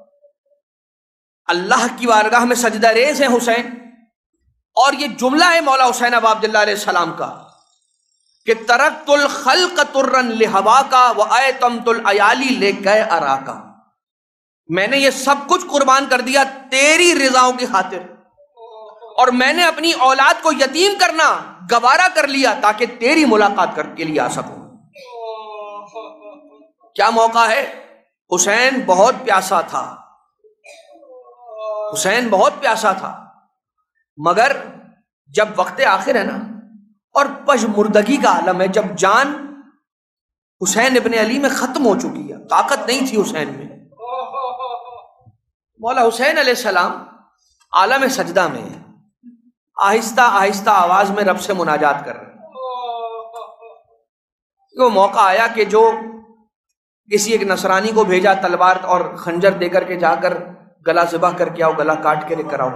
اللہ کی بارگاہ میں سجدہ ریز ہیں حسین. اور یہ جملہ ہے مولا حسین ابا عبداللہ علیہ السلام کا کہ ترکت الخلق ترا لہواکا وآیتمت العیالی لکے اراکا، میں نے یہ سب کچھ قربان کر دیا تیری رضاؤں کی خاطر، اور میں نے اپنی اولاد کو یتیم کرنا گوارا کر لیا تاکہ تیری ملاقات کے لیے آ سکوں. کیا موقع ہے. حسین بہت پیاسا تھا، حسین بہت پیاسا تھا، مگر جب وقت آخر ہے نا اور پژمردگی کا عالم ہے، جب جان حسین ابن علی میں ختم ہو چکی ہے، طاقت نہیں تھی حسین میں، مولا حسین علیہ السلام عالم سجدہ میں آہستہ آہستہ آواز میں رب سے مناجات کر رہے ہیں. وہ موقع آیا کہ جو کسی ایک نصرانی کو بھیجا تلوار اور خنجر دے کر کے جا کر گلا ذبح کر کے آؤ، گلا کاٹ کے کراؤ.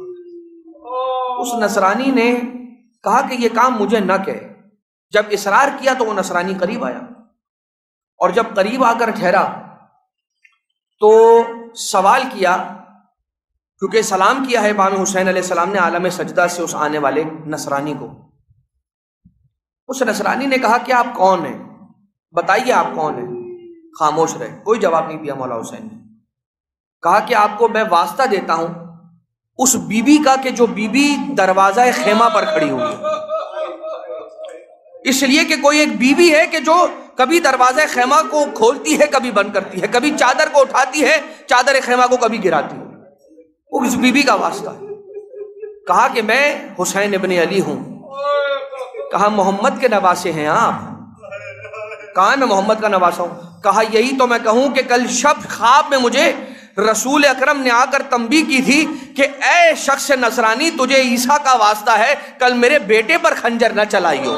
اس نصرانی نے کہا کہ یہ کام مجھے نہ کہے. جب اصرار کیا تو وہ نصرانی قریب آیا، اور جب قریب آ کر ٹھہرا تو سوال کیا، کیونکہ سلام کیا ہے امام حسین علیہ السلام نے عالم سجدہ سے اس آنے والے نصرانی کو. اس نصرانی نے کہا کہ آپ کون ہیں، بتائیے آپ کون ہیں. خاموش رہے، کوئی جواب نہیں دیا مولا حسین نے. کہا کہ آپ کو میں واسطہ دیتا ہوں اس بی بی کا کہ جو بی بی دروازہ خیمہ پر کھڑی ہوئی ہے. اس لیے کہ کوئی ایک بی بی ہے کہ جو کبھی دروازہ خیمہ کو کھولتی ہے، کبھی بند کرتی ہے، کبھی چادر کو اٹھاتی ہے، چادر خیمہ کو کبھی گراتی ہے. وہ اس بی بی کا واسطہ ہے. کہا کہ میں حسین ابن علی ہوں. کہا محمد کے نواسے ہیں آپ. کہا میں محمد کا نواسا ہوں. کہا یہی تو میں کہوں کہ کل شب خواب میں مجھے رسول اکرم نے آ کر تنبیہ کی تھی کہ اے شخص نصرانی، تجھے عیسیٰ کا واسطہ ہے، کل میرے بیٹے پر خنجر نہ چلائیو۔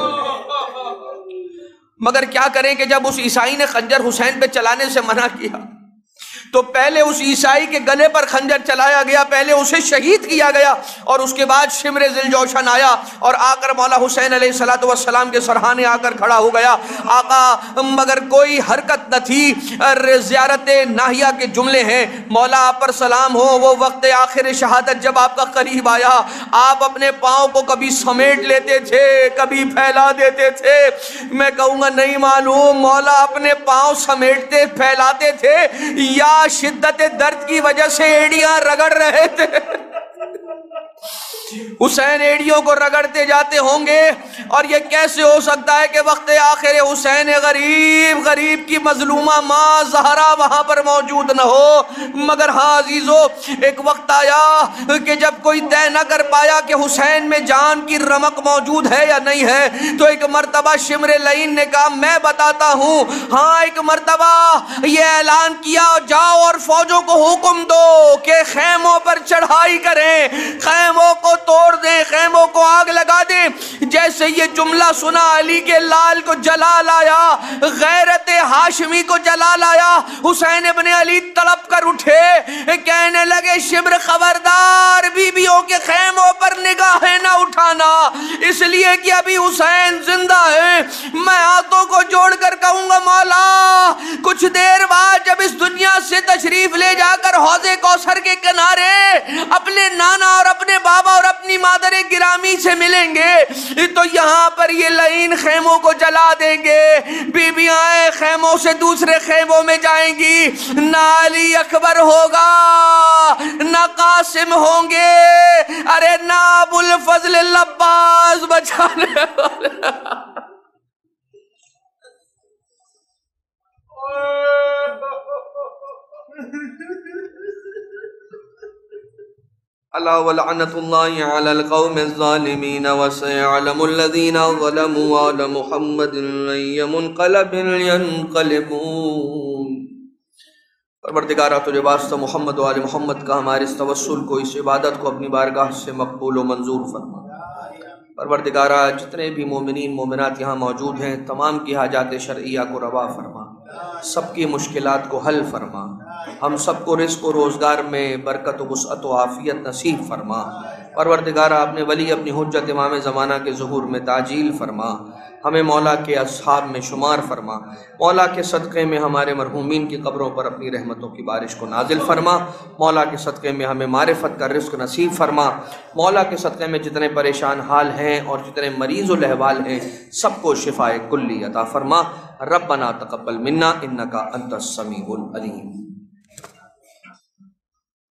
مگر کیا کریں کہ جب اس عیسائی نے خنجر حسین پہ چلانے سے منع کیا تو پہلے اس عیسائی کے گلے پر خنجر چلایا گیا، پہلے اسے شہید کیا گیا، اور اس کے بعد شمر ذی الجوشن آیا اور آ کر مولا حسین علیہ السلام کے سرحانے آ کر کھڑا ہو گیا۔ آقا مگر کوئی حرکت نہ تھی۔ زیارت ناہیہ کے جملے ہیں، مولا آپ پر سلام ہو، وہ وقت آخر شہادت جب آپ کا قریب آیا، آپ اپنے پاؤں کو کبھی سمیٹ لیتے تھے، کبھی پھیلا دیتے تھے۔ میں کہوں گا نہیں معلوم مولا اپنے پاؤں سمیٹتے پھیلاتے تھے یا شدت درد کی وجہ سے ایڑیاں رگڑ رہے تھے۔ حسین ایڑیوں کو رگڑتے جاتے ہوں گے، اور یہ کیسے ہو سکتا ہے کہ وقت آخر حسین غریب کی مظلومہ ماں زہرا وہاں پر موجود نہ ہو۔ مگر ہاں عزیزو، ایک وقت آیا کہ جب کوئی طے نہ کر پایا کہ حسین میں جان کی رمق موجود ہے یا نہیں ہے، تو ایک مرتبہ شمر لعین نے کہا میں بتاتا ہوں۔ ہاں ایک مرتبہ یہ اعلان کیا، جاؤ اور فوجوں کو حکم دو کہ خیموں پر چڑھائی کریں، خیموں کو توڑ دیں، خیموں کو آگ لگا دیں۔ جیسے یہ جملہ سنا، علی کے لال کو جلال آیا، غیرت ہاشمی کو جلال آیا۔ حسین ابن علی تڑپ کر اٹھے، کہنے لگے شبر خبردار، بیویوں کے خیموں پر نگاہیں نہ اٹھانا، اس لیے کہ ابھی حسین زندہ ہے۔ میں ہاتھوں کو جوڑ کر کہوں گا مولا کچھ دیر بعد جب اس دنیا سے تشریف لے جا کر حوض کوثر کے کنارے اپنے نانا اور اپنے بابا اور اپنی مادر گرامی سے ملیں گے تو یہاں پر یہ لعین خیموں کو جلا دیں گے، بیویاں خیموں سے دوسرے خیموں میں جائیں گی، نہ علی اکبر ہوگا نہ قاسم ہوں گے، ارے نہ ابو الفضل العباس بچانے والے۔ الا ولعنت اللہ علی القوم الظالمین وسيعلم الذین ظلموا علی محمد ای منقلب ینقلبون۔ پروردگارہ تجھے واسطہ محمد و آل محمد کا ہمارے اس توسل کو، اس عبادت کو اپنی بارگاہ سے مقبول و منظور فرما۔ پروردگارہ جتنے بھی مومنین مومنات یہاں موجود ہیں، تمام کی حاجات شرعیہ کو روا فرما، سب کی مشکلات کو حل فرما، ہم سب کو رزق و روزگار میں برکت و وسعت و عافیت نصیب فرما۔ پروردگارہ اپنے ولی اپنی حجت امام زمانہ کے ظہور میں تعجیل فرما، ہمیں مولا کے اصحاب میں شمار فرما۔ مولا کے صدقے میں ہمارے مرحومین کی قبروں پر اپنی رحمتوں کی بارش کو نازل فرما۔ مولا کے صدقے میں ہمیں معرفت کا رزق نصیب فرما۔ مولا کے صدقے میں جتنے پریشان حال ہیں اور جتنے مریض و لہوال ہیں، سب کو شفاء کلی عطا فرما۔ ربنا تقبل منا انک انت السمیع العلیم۔